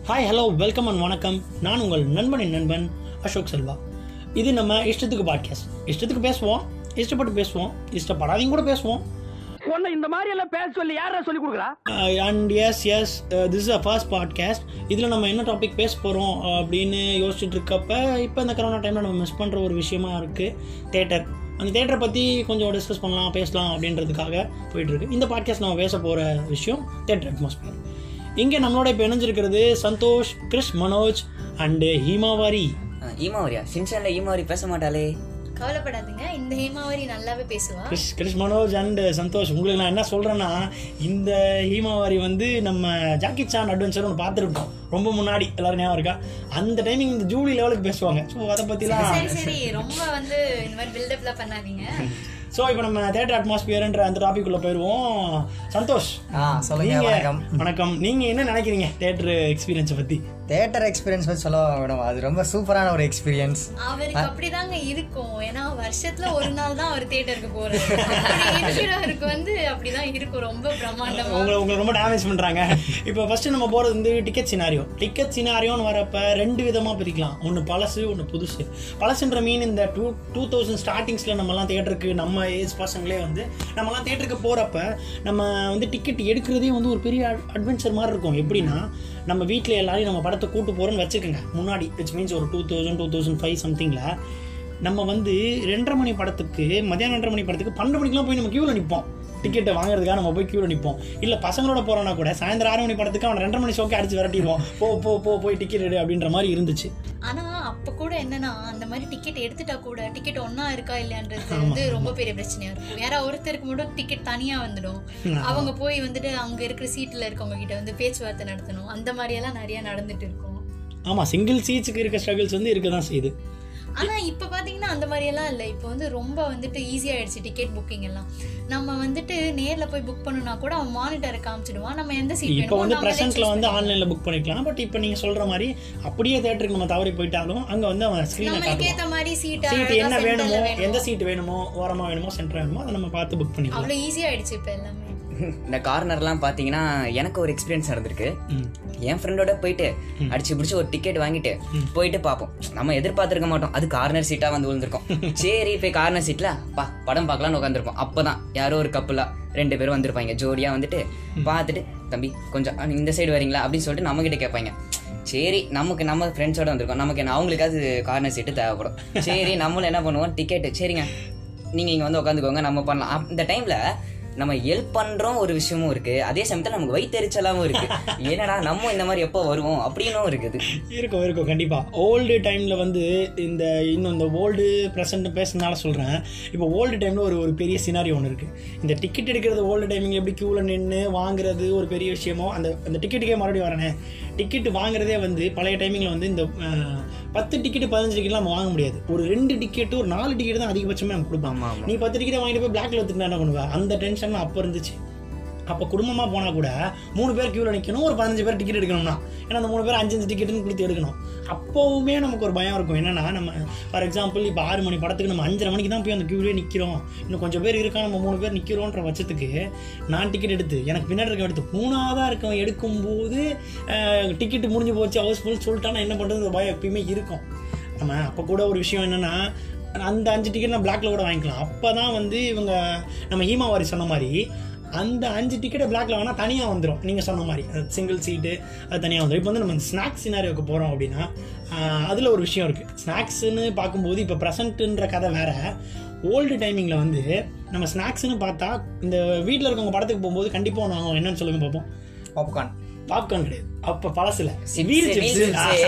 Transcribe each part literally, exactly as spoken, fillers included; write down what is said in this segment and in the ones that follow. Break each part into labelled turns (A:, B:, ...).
A: Hi hello welcome and வணக்கம். நான் உங்கள் நண்பனின் நண்பன் அசோக் செல்வா. இது நம்ம இஷ்டத்துக்கு பாட்காஸ்ட். இஷ்டத்துக்கு பேசுவோம், இஷ்டப்பட்டு பேசுவோம், இஷ்டப்படாதையும் கூட பேசுவோம்.
B: இந்த மாதிரி எல்லாம் பேச சொல்லி யாரா சொல்லி கொடுக்குறா?
A: And yes yes this is a first podcast. இதில் நம்ம என்ன டாபிக் பேச போகிறோம் அப்படின்னு யோசிச்சுட்டு இருக்கப்ப இப்போ இந்த கரோனா டைமில் நம்ம மிஸ் பண்ணுற ஒரு விஷயமா இருக்குது தேட்டர். அந்த தேட்டரை பற்றி கொஞ்சம் டிஸ்கஸ் பண்ணலாம், பேசலாம் அப்படின்றதுக்காக போயிட்டுருக்கு. இந்த பாட்காஸ்ட் நம்ம பேச போகிற விஷயம் தேட்டர் அட்மாஸ்பியர். இங்கே நம்மளோட இப்போ இணைஞ்சிருக்கிறது Santosh, Chris, Manoj and Himawari.
C: ஹீமாவரியா? சின்சான்ல ஹீமாவரி பேச மாட்டாளே.
D: கவலைப்படாதுங்க, இந்த ஹீமாவரி நல்லாவே பேசுவா.
A: Chris Chris Manoj and Santosh, உங்களுக்கு நான் என்ன சொல்கிறேன்னா, இந்த ஹீமாவாரி வந்து நம்ம ஜாக்கி சான் அட்வென்ச்சர் ஒன்று பார்த்துருக்கோம் ரொம்ப முன்னாடி, எல்லாரும் ஞாபகம் இருக்கா? அந்த டைமிங் இந்த ஜூலி லெவலுக்கு பேசுவாங்க. ஸோ அதை பற்றிலாம்
D: சரி சரி ரொம்ப வந்து இந்த மாதிரி பில்டப்லாம் பண்ணாதீங்க.
A: ஸோ இப்போ நம்ம தேட்டர் அட்மாஸ்பியர்ன்ற அந்த டாபிக் உள்ள போயிடுவோம். சந்தோஷ்,
E: சொல்லுங்க. வணக்கம்.
A: வணக்கம். நீங்கள் என்ன நினைக்கிறீங்க தேட்டர் எக்ஸ்பீரியன்ஸை பற்றி?
E: தேட்டர் எக்ஸ்பீரியன்ஸ் பற்றி சொல்ல வேணும், அது ரொம்ப சூப்பரான ஒரு எக்ஸ்பீரியன்ஸ்.
D: அவருக்கு அப்படிதாங்க இருக்கும், ஏன்னா வருஷத்துல ஒரு நாள் தான் அவர் தேட்டருக்கு போறாரு. இருக்கிறவருக்கு வந்து அப்படிதான் இருக்கும், ரொம்ப பிரம்மாண்டமா.
A: உங்களை உங்களை ரொம்ப டேமேஜ் பண்றாங்க. இப்போ ஃபர்ஸ்ட் நம்ம போறது வந்து டிக்கெட் சினாரியோ. டிக்கெட் சினாரியோன்னு வரப்ப ரெண்டு விதமா பிரிக்கலாம், ஒன்று பழசு, ஒன்று புதுசு. பழசுன்ற மீன் இந்த டூ டூ தௌசண்ட் ஸ்டார்டிங்ஸ்ல நம்மலாம் தேட்டருக்கு, நம்ம ஏஜ் பசங்களே வந்து நம்மலாம் தேட்டருக்கு போறப்ப நம்ம வந்து டிக்கெட் எடுக்கிறதே வந்து ஒரு பெரிய அட்வென்ச்சர் மாதிரி இருக்கும். எப்படின்னா, நம்ம வீட்டில் எல்லாரையும் நம்ம படத்தை கூட்டு போகிறோன்னு வச்சுக்கோங்க முன்னாடி, விச் மீன்ஸ் ஒரு two thousand two thousand five சம்திங்கில் நம்ம வந்து ரெண்டரை மணி படத்துக்கு, மதியானம் ரெண்டரை மணி படத்துக்கு பன்னெண்டு மணிக்கெலாம் போய் நம்ம க்யூவில் நிற்போம். டிக்கெட்டை வாங்குறதுக்காக நம்ம போய் க்யூவில் நிற்போம். இல்லை பசங்களோட போகிறோன்னா கூட சாயந்தரம் ஆறு மணி படத்துக்கு அவன் ரெண்டரை மணி ஷோக்கே அடிச்சு விரட்டிடுவோம், போ போ போ போய் டிக்கெட் எடு அப்படின்ற மாதிரி இருந்துச்சு.
D: ஆனா அப்ப கூட என்னன்னா, அந்த மாதிரி டிக்கெட் எடுத்துட்டா கூட டிக்கெட் ஒன்னா இருக்கா இல்லையான்றது வந்து ரொம்ப பெரிய பிரச்சனையா இருக்கும். வேற ஒருத்தருக்கு மட்டும் டிக்கெட் தனியா வந்துடும், அவங்க போய் வந்துட்டு அங்க இருக்கிற சீட்ல இருக்கவங்க கிட்ட வந்து பேச்சுவார்த்தை நடத்தணும். அந்த மாதிரி எல்லாம் நிறைய நடந்துட்டு இருக்கும்.
A: ஆமா, சிங்கிள் சீட்ஸுக்கு இருக்க ஸ்ட்ரகிள்ஸ் வந்து இருக்க தான் செய்யுது.
D: ஆனா இப்ப பாத்தீங்கன்னா அந்த மாதிரி எல்லாம் இல்லை. இப்போ வந்து ரொம்ப வந்துட்டு ஈஸி ஆயிடுச்சு டிக்கெட் புக்கிங் எல்லாம். நம்ம வந்துட்டு நேர்ல போய் புக் பண்ணணும்னா கூட அவன் மானிட்டரை காமிச்சிடுவான், நம்ம எந்த சீட்.
A: இப்போ வந்து பிரசன்ட்ல வந்து ஆன்லைன்ல புக் பண்ணிக்கலாம். பட் இப்போ நீங்க சொல்ற மாதிரி அப்படியே தியேட்டருக்கு நம்ம தவறி போயிட்டாலும் அங்க வந்து அவன் ஸ்கிரீன்ல
D: நமக்கு ஏத்த மாதிரி சீட்
A: சீட் என்ன வேணுமோ, எந்த சீட் வேணுமோ, ஓரமா வேணுமோ, சென்டர் வேணுமோ அதை நம்ம பார்த்து புக் பண்ணிக்கலாம்.
D: அவ்வளவு ஈஸி ஆயிடுச்சு இப்போ எல்லாமே.
C: இந்த கார்னர்லாம் பார்த்தீங்கன்னா எனக்கு ஒரு எக்ஸ்பீரியன்ஸ் நடந்திருக்கு. என் ஃப்ரெண்டோட போயிட்டு அடிச்சு பிடிச்சி ஒரு டிக்கெட் வாங்கிட்டு போயிட்டு பார்ப்போம். நம்ம எதிர்பார்த்துருக்க மாட்டோம், அது கார்னர் சீட்டாக வந்து விழுந்திருக்கோம். சரி போய் கார்னர் சீட்டில் பா படம் பார்க்கலான்னு உட்காந்துருப்போம். அப்போ தான் யாரோ ஒரு கப்புலா ரெண்டு பேரும் வந்திருப்பாங்க, ஜோடியாக வந்துட்டு பார்த்துட்டு, தம்பி கொஞ்சம் இந்த சைடு வரீங்களா அப்படின்னு சொல்லிட்டு நம்மகிட்ட கேட்பாங்க. சரி நமக்கு நம்ம ஃப்ரெண்ட்ஸோட வந்திருக்கோம், நமக்கு என்ன அவங்களுக்காவது கார்னர் சீட்டு தேவைப்படும். சரி நம்மளும் என்ன பண்ணுவோம், டிக்கெட்டு சரிங்க நீங்கள் இங்கே வந்து உட்காந்துக்கோங்க, நம்ம பண்ணலாம். இந்த டைமில் நம்ம ஹெல்ப் பண்றோம் ஒரு விஷயமும் இருக்கு, அதே சமயத்தில் நமக்கு வயிற்றெரிச்சலாவும் இருக்கு. ஏன்னா நம்ம இந்த மாதிரி எப்போ வருவோம் அப்படின்னும் இருக்குது.
A: இருக்கும் இருக்கும் கண்டிப்பா. ஓல்டு டைம்ல வந்து இந்த இன்னும் இந்த ஓல்டு ப்ரெசென்ட் பேசுறதுனால சொல்றேன். இப்போ ஓல்டு டைம்ல ஒரு ஒரு பெரிய சினாரி ஒன்று இருக்கு. இந்த டிக்கெட் எடுக்கிறது ஓல்டு டைமிங் எப்படி கியூவில் நின்று வாங்குறது ஒரு பெரிய விஷயமோ, அந்த அந்த டிக்கெட்டுக்கே மறுபடியும் வரனே, டிக்கெட் வாங்குறதே வந்து பழைய டைமிங்கில் வந்து இந்த பத்து டிக்கெட்டு பதினஞ்சு டிக்கெட் நம்ம வாங்க முடியாது. ஒரு ரெண்டு டிக்கெட்டு ஒரு நாலு டிக்கெட் தான் அதிகபட்சமே நம்ம கொடுப்பாங்க. நீ பத்து டிக்கெட்டை வாங்கிட்டு போய் பிளாக்ல எடுத்துட்டு என்ன பண்ணுவா? அந்த டென்ஷன் அப்போ இருந்துச்சு. அப்போ குடும்பமாக போனால் கூட மூணு பேர் க்யூவில் நிற்கணும், ஒரு பதினஞ்சு பேர் டிக்கெட் எடுக்கணும்னா, ஏன்னா அந்த மூணு பேர் அஞ்சு அஞ்சு டிக்கெட்டுன்னு கொடுத்து எடுக்கணும். அப்போவுமே நமக்கு ஒரு பயம் இருக்கும். என்னன்னா, நம்ம ஃபார் எக்ஸாம்பிள் இப்போ ஆறு மணி படத்துக்கு நம்ம அஞ்சரை மணிக்கு தான் போய் அந்த க்யூவிலே நிற்கிறோம், இன்னும் கொஞ்சம் பேர் இருக்கா, நம்ம மூணு பேர் நிற்கிறோன்ற பட்சத்துக்கு நான் டிக்கெட் எடுத்து எனக்கு பின்னாடி இருக்க எடுத்து மூணாவதாக இருக்கவன் எடுக்கும்போது டிக்கெட்டு முடிஞ்சு போச்சு ஹவுஸ்ஃபுல் சொல்லிட்டானா என்ன பண்ணுறது பயம் எப்பயுமே இருக்கும். நம்ம அப்போ கூட ஒரு விஷயம் என்னென்னா, அந்த அஞ்சு டிக்கெட் நான் பிளாக்ல கூட வாங்கிக்கலாம். அப்போ தான் வந்து இவங்க நம்ம ஹீமாவாரி சொன்ன மாதிரி அந்த அஞ்சு டிக்கெட்டை பிளாக்ல வேணால் தனியாக வந்துடும். நீங்கள் சொன்ன மாதிரி சிங்கிள் சீட்டு அது தனியாக வந்துடும். இப்போ வந்து நம்ம ஸ்நாக்ஸ் சினாரியோக்கு போகிறோம் அப்படின்னா அதில் ஒரு விஷயம் இருக்குது. ஸ்நாக்ஸுன்னு பார்க்கும்போது இப்போ ப்ரெசண்ட்டுன்ற கதை வேறு. ஓல்டு டைமிங்கில் வந்து நம்ம ஸ்நாக்ஸ்ன்னு பார்த்தா இந்த வீட்டில் இருக்கவங்க படத்துக்கு போகும்போது கண்டிப்பாக ஒன்று வாங்குவோம். என்னன்னு சொல்லுங்க பார்ப்போம்?
E: பாப்கார்ன். பாப்கார்ன்
A: கிடையாது, அப்ப பழசுல வீல் சிப்ஸ்,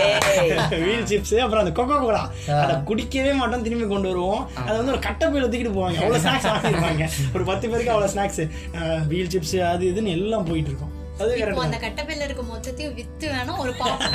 A: வீல் சிப்ஸ், அப்புறம் அந்த கொக்கோ கோலா, அதை குடிக்கவே மாட்டோம், திரும்பி கொண்டு வருவோம். அதை வந்து ஒரு கட்டப்பையில தூக்கிட்டு போவாங்க. அவ்வளவு ஸ்நாக்ஸ் வாங்கிருப்பாங்க, ஒரு பத்து பேருக்கு அவ்வளவு ஸ்நாக்ஸ், வீல் சிப்ஸ் அது இதுன்னு எல்லாம் போயிட்டு இருக்கும்.
D: அந்த கட்டப்பையில இருக்க மொத்தத்தையும் வித்து வேணும் ஒரு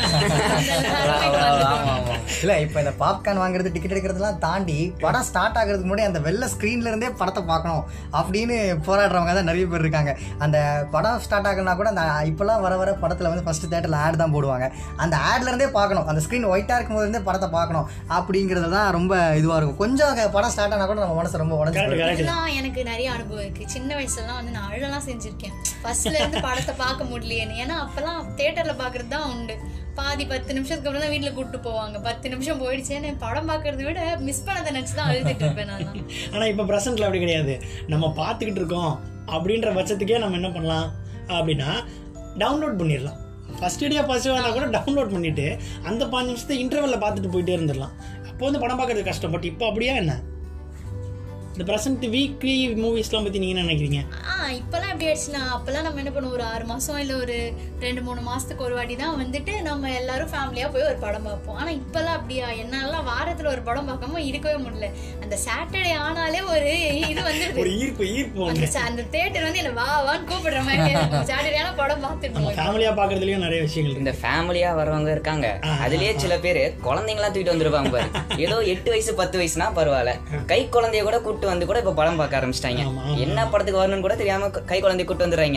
E: இல்ல. இப்ப இந்த பாப்கார்ன் வாங்குறது, டிக்கெட் எடுக்கிறதுலாம் தாண்டி படம் ஸ்டார்ட் ஆகிறதுக்கு முன்னாடி அந்த வெள்ள ஸ்கிரீன்ல இருந்தே படத்தை பார்க்கணும் அப்படின்னு போராடுறவங்க தான் நிறைய பேர் இருக்காங்க. அந்த படம் ஸ்டார்ட் ஆகுனா கூட அந்த இப்பெல்லாம் வர வர படத்துல வந்து ஃபர்ஸ்ட் தியேட்டர்ல ஆட் தான் போடுவாங்க. அந்த ஆட்ல இருந்தே பார்க்கணும், அந்த ஸ்கிரீன் ஒயிட்டா இருக்கும் போது இருந்தே படத்தை பார்க்கணும் அப்படிங்கிறது தான் ரொம்ப இதுவா இருக்கும். கொஞ்சம் படம் ஸ்டார்ட் ஆனா கூட நம்ம மனசு ரொம்ப உடஞ்சு.
D: எனக்கு நிறைய அனுபவம் இருக்கு. சின்ன வயசுல எல்லாம் வந்து நான் அழலாம் செஞ்சிருக்கேன். ஃபர்ஸ்ட்ல இருந்து படத்தை பார்க்க முடியலையேன்னு. ஏன்னா அப்பெல்லாம் தியேட்டர்ல பாக்குறது தான் உண்டு. பாதி பத்து நிமிஷத்துக்கு அப்புறம் தான் வீட்டுல கூப்பிட்டு போவாங்க. பத்து நிமிஷம் போயிடுச்சேன்னு படம் பாக்குறத விட மிஸ் பண்ணதை நினைச்சுதான் அழுதுட்டு இருப்பேன் நான்.
A: ஆனா இப்ப பிரசன்ட்ல அப்படி கிடையாது. நம்ம பார்த்துக்கிட்டு இருக்கோம் அப்படின்ற பட்சத்துக்கே நம்ம என்ன பண்ணலாம் அப்படின்னா டவுன்லோட் பண்ணிடலாம். ஃபர்ஸ்ட் டே ஃபர்ஸ்ட் வேணா கூட டவுன்லோட் பண்ணிட்டு அந்த பாஞ்சு நிமிஷத்தை இன்டர்வெல்ல பார்த்துட்டு போயிட்டே இருந்துடலாம். அப்போ வந்து படம் பார்க்கறது கஷ்டம். பட் இப்போ அப்படியா என்ன? இந்த ப்ரெசென்ட் வீக்லி மூவிஸ்லாம் பற்றி நீங்கள் என்ன நினைக்கிறீங்க?
D: ஆ இப்போல்லாம் எப்படி ஆயிடுச்சுன்னா, அப்போல்லாம் நம்ம என்ன பண்ணுவோம், ஒரு ஆறு மாதம் இல்லை ஒரு ரெண்டு மூணு மாதத்துக்கு ஒரு வாட்டி தான் வந்துட்டு நம்ம எல்லாரும் ஃபேமிலியாக போய் ஒரு படம் பார்ப்போம். ஆனால் இப்போல்லாம் அப்படியா? என்னாலாம் வாரத்தில் ஒரு படம் பார்க்காம இருக்கவே முடியல. அந்த சாட்டர்டே ஆனாலே ஒரு இது வந்து
A: ஒரு ஈர்ப்பு ஈர்ப்பு
D: அந்த அந்த தேட்டர் வந்து என்ன வா வான்னு கூப்பிடுற மாதிரி சாட்டர்டே ஆனால் படம் பார்த்துட்டு
A: ஃபேமிலியாக பார்க்கறதுலையும் நிறைய விஷயங்கள்.
C: இந்த ஃபேமிலியாக வரவங்க இருக்காங்க, அதுலேயே சில பேர் குழந்தைங்களாம் தூக்கிட்டு வந்துருப்பாங்க பாரு. ஏதோ எட்டு வயசு பத்து வயசுனா பரவாயில்ல, கை குழந்தைய கூட கூட்டு வந்து கூட இப்ப படம் பார்க்க ஆரம்பிச்சிட்டாங்க. என்ன படத்துக்கு வரணும்னு கூட தெரியாம கை குழந்தை கூட்டு வந்துடுறாங்க.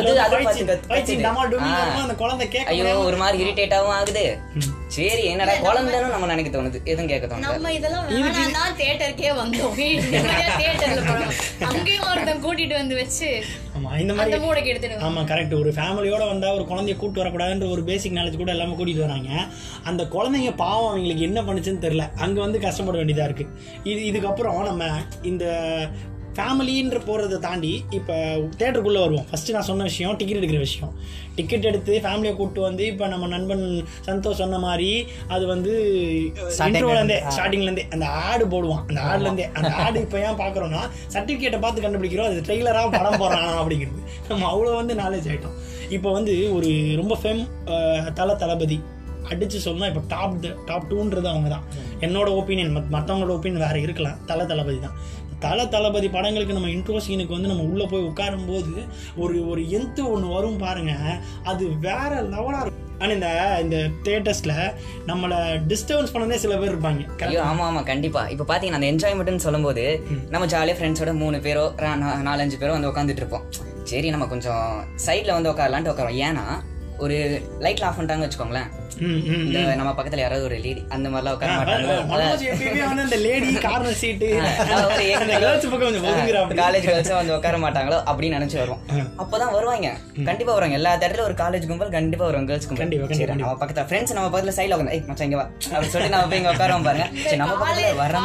C: ஐயோ ஒரு மாதிரி இரிட்டேட்டாவும் ஆகுது. சரி என்னடா குழந்தைன்னு நம்ம நினைக்க தோணுது, எதுவும் கேட்க தோணுது.
D: நம்ம இதெல்லாம் வேணாம்னா தியேட்டருக்கே வந்தோம். தியேட்டர்ல படம் அங்கேயும் ஒருத்தன் கூட்டிட்டு வந்து வச்சு
A: இந்த மாதிரி
D: மூளைக்கு எடுத்துட்டு.
A: ஆமா கரெக்ட். ஒரு ஃபேமிலியோட வந்தா ஒரு குழந்தைய கூட்டு வரக்கூடாதுன்ற ஒரு பேசிக் நாலேஜ் கூட எல்லாமே கூட்டிட்டு வராங்க. அந்த குழந்தைங்க பாவம் அவங்களுக்கு என்ன பண்ணுச்சுன்னு தெரியல, அங்க வந்து கஷ்டப்பட வேண்டியதா இருக்கு. இது இதுக்கப்புறம் நம்ம இந்த ஃபேமிலின்ற போகிறத தாண்டி இப்போ தேட்டருக்குள்ளே வருவோம். ஃபஸ்ட்டு நான் சொன்ன விஷயம் டிக்கெட் எடுக்கிற விஷயம். டிக்கெட் எடுத்து ஃபேமிலியை கூப்பிட்டு வந்து இப்போ நம்ம நண்பன் சந்தோஷ் சொன்ன மாதிரி அது வந்து இன்ட்ரோலேருந்தே ஸ்டார்டிங்லேருந்தே அந்த ஆடு போடுவான். அந்த ஆடுலேருந்தே அந்த ஆடு இப்போ ஏன் பார்க்குறோன்னா சர்டிஃபிகேட்டை பார்த்து கண்டுபிடிக்கிறோம் அது ட்ரெய்லராக படம் போடுறானா அப்படிங்கிறது. நம்ம அவ்வளோ வந்து நாலேஜ் ஆகிட்டோம். இப்போ வந்து ஒரு ரொம்ப ஃபேம் தல தளபதி அடித்து சொன்னால் இப்போ டாப் டாப் டூன்றது அவங்க தான். என்னோட ஒப்பீனியன், மத் மற்றவங்களோட ஒப்பீனியன் வேறு இருக்கலாம். தல தளபதி தான். தல தளபதி படங்களுக்கு நம்ம இன்ட்ரோ சீனுக்கு வந்து நம்ம உள்ளே போய் உட்காரும் போது ஒரு ஒரு எந்த ஒன்று வரும் பாருங்க, அது வேற லெவலாக இருக்கும். ஆனால் இந்த இந்த தியேட்டர்ஸில் நம்மளை டிஸ்டர்பன்ஸ் பண்ணதே சில பேர் இருப்பாங்க.
C: ஐயோ ஆமாம் ஆமாம் கண்டிப்பாக. இப்போ பார்த்தீங்கன்னா அந்த என்ஜாய்மெண்ட்னு சொல்லும்போது நம்ம ஜாலியாக ஃப்ரெண்ட்ஸோட மூணு பேரோ நாலஞ்சு பேரோ வந்து உட்காந்துட்டு இருப்போம். சரி நம்ம கொஞ்சம் சைடில் வந்து உட்காரலான்ட்டு உட்காரோம். ஏன்னா ஒரு லைட்ல ஆஃப் பண்ணிட்டாங்க வச்சுக்கோங்களேன், இந்த நம்ம பக்கத்துல யாராவது ஒரு லேடி அந்த மாதிரிலாம் உட்கார மாட்டாங்க. காலேஜ் கேர்ள்ஸா வந்து உட்கார மாட்டாங்களோ அப்படின்னு நினைச்சு வரும். அப்பதான் வருவாங்க, கண்டிப்பா வருவாங்க. எல்லா தேட்டர்ல ஒரு காலேஜ் கும்பல் கண்டிப்பா வரும், கேர்ள்ஸ் கும்பல். நம்ம பக்கத்துல ஃப்ரெண்ட்ஸ் நம்ம பக்கத்துல சைட்ல உட்காந்து ஏய் மச்சான் இங்க வா அப்படின்னு சொல்லி நம்ம போய் இங்க உட்காருவோம் பாருங்க. சரி நம்ம பக்கத்துல வர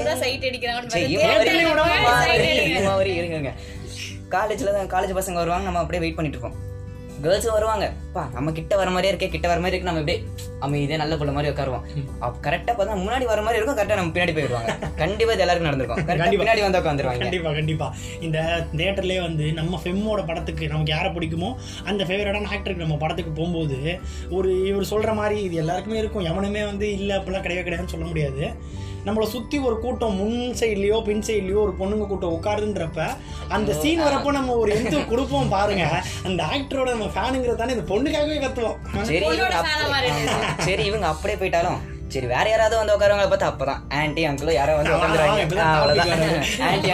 C: இருங்க. காலேஜ்ல தான் காலேஜ் பசங்க வருவாங்க, நம்ம அப்படியே வெயிட் பண்ணிட்டு இருப்போம். கேர்ள்ஸும் வருவாங்க, பா நம்ம கிட்ட வர மாதிரியே இருக்கே கிட்ட வர மாதிரி இருக்கு, நம்ம இப்படியே அமைதியா நல்ல புள்ள மாதிரி உட்காருவோம். கரெக்டா பார்த்தா முன்னாடி வர மாதிரி இருக்கும், கரெக்டா நம்ம பின்னாடி போயிடுவாங்க. கண்டிப்பா இது எல்லாருக்கும் நடந்திருக்கும், பின்னாடி வந்து உட்காந்துருவாங்க.
A: கண்டிப்பா கண்டிப்பா. இந்த தியேட்டர்லயே வந்து நம்ம ஃபெம்மோட படத்துக்கு நமக்கு யாரை பிடிக்குமோ அந்த ஃபேவரட்டான ஆக்டருக்கு நம்ம படத்துக்கு போகும்போது ஒரு இவர் சொல்ற மாதிரி இது எல்லாருக்குமே இருக்கும். எவனுமே வந்து இல்லை அப்படிலாம் கிடையவே கிடையாதுன்னு சொல்ல முடியாது. நம்மளை சுற்றி ஒரு கூட்டம் முன் சைட்லையோ பின் சைட்லையோ ஒரு பொண்ணுங்க கூட்டம் உட்காருன்றப்ப அந்த சீன் வரப்போ நம்ம ஒரு எந்த கொடுப்போம் பாருங்க. அந்த ஆக்டரோட நம்ம ஃபேனுங்கிறது தானே இந்த பொண்ணுக்காகவே கத்துவோம்.
C: சரி இவங்க அப்படியே போயிட்டாலும் சரி வேற யாராவது வந்து உட்காருவாங்க பார்த்தா அப்பதான் ஆன்டி அங்கிளும் யாரோ வந்து உட்காந்துருவாங்க. ஆன்டி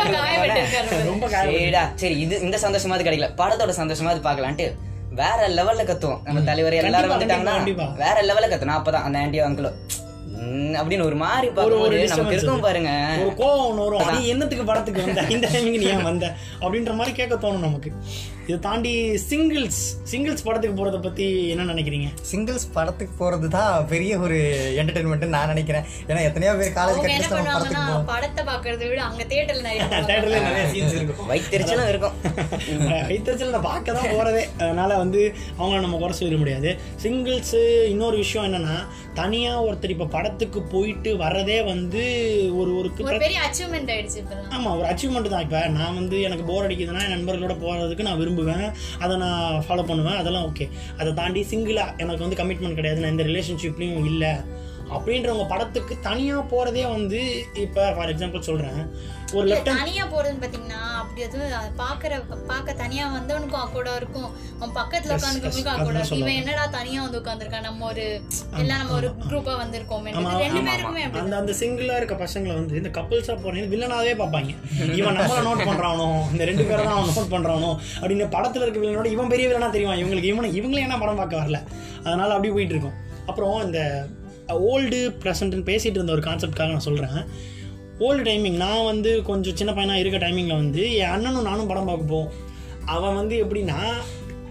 C: அங்கிள் சரி இது இந்த சந்தோஷமாவது கிடைக்கல, படத்தோட சந்தோஷமாவது பார்க்கலான்ட்டு வேற லெவல்ல கத்துவோம். நம்ம தலைவர் எல்லாரும் வந்துட்டாங்கன்னா வேற லெவல்ல கத்தணும். அப்பதான் அந்த ஆன்டி அங்கிளும் அப்படின்னு ஒரு மாதிரி நமக்கு இருக்கும் பாருங்க,
A: ஒரு கோவம் ஒன்று வரும். நீ என்னத்துக்கு படத்துக்கு வந்த, இந்த டைமிங் நீ ஏன் வந்த அப்படின்ற மாதிரி கேட்க தோணும் நமக்கு. இதை தாண்டி சிங்கிள்ஸ் சிங்கிள்ஸ் படத்துக்கு போறத பத்தி என்ன நினைக்கிறீங்க?
E: சிங்கிள்ஸ் படத்துக்கு போறது தான் பெரிய ஒரு என்டர்டைன்மெண்ட் நான் நினைக்கிறேன். ஏன்னா எத்தனையோ பேர் காலேஜ்
D: கட்டிட்டு படத்தை பாக்குறதை விட அங்க தியேட்டர்ல நிறைய
A: தியேட்டர்ல நிறைய சீன்ஸ் இருக்கும்,
C: வைத்தறிச்சலும் இருக்கும்.
A: வைத்தறிச்சல் நான் பார்க்க தான் போறதே, அதனால வந்து அவங்கள நம்ம குறை சொல்ல முடியாது. சிங்கிள்ஸ் இன்னொரு விஷயம் என்னன்னா, தனியா ஒருத்தர் இப்ப படத்துக்கு போயிட்டு வர்றதே வந்து ஒரு ஒரு
D: பெரிய அச்சீவ்மெண்ட் ஆயிடுச்சு.
A: ஆமா ஒரு அச்சீவ்மெண்ட் தான். இப்ப நான் வந்து எனக்கு போர் அடிக்குதுன்னா என் நண்பர்களோட போறதுக்கு நான் விரும்புவேன், அதை நான் ஃபாலோ பண்ணுவேன், அதெல்லாம் ஓகே. அதை தாண்டி சிங்கிளா எனக்கு வந்து கமிட்மெண்ட் கிடையாது, நான் இந்த ரிலேஷன்ஷிப்லையும் இல்லை அப்படின்றவங்க படத்துக்கு தனியா போறதே வந்து இப்ப ஃபார் எக்ஸாம்பிள் சொல்றேன், ஒரு
D: தனியா போறதுன்னு பாத்தீங்கன்னா அப்படி அது பாக்குற பாக்க தனியா வந்தவனுக்கும் அக்கோடா இருக்கும், அவன் பக்கத்துல உட்காந்துருக்கவனுக்கும் அக்கோடா இருக்கும். இவன் என்னடா தனியா வந்து உட்காந்துருக்கான், நம்ம ஒரு எல்லாம் நம்ம ஒரு குரூப்பா வந்திருக்கோம். ரெண்டு பேருக்குமே
A: அந்த அந்த சிங்கிளா இருக்க பசங்களை வந்து இந்த கப்பிள்ஸா போறேன் வில்லனாவே பார்ப்பாங்க. இவன் நம்மள நோட் பண்றானோ, இந்த ரெண்டு பேரை தான் அவன் நோட் பண்றானோ அப்படின்னு படத்துல இருக்க வில்லனோட இவன் பெரிய வில்லனா தெரியும் இவங்களுக்கு. இவனை இவங்களே என்ன படம் பார்க்க வரல, அதனால அப்படி போயிட்டு இருக்கும். அப்புறம் இந்த ஓல்டு ப்ரெசண்ட்னு பேசிகிட்டு இருந்த ஒரு கான்செப்டுக்காக நான் சொல்கிறேன். ஓல்டு டைமிங் நான் வந்து கொஞ்சம் சின்ன பையனாக இருக்க டைமிங்கில் வந்து என் அண்ணனும் நானும் படம் பார்க்க போவோம். அவன் வந்து எப்படின்னா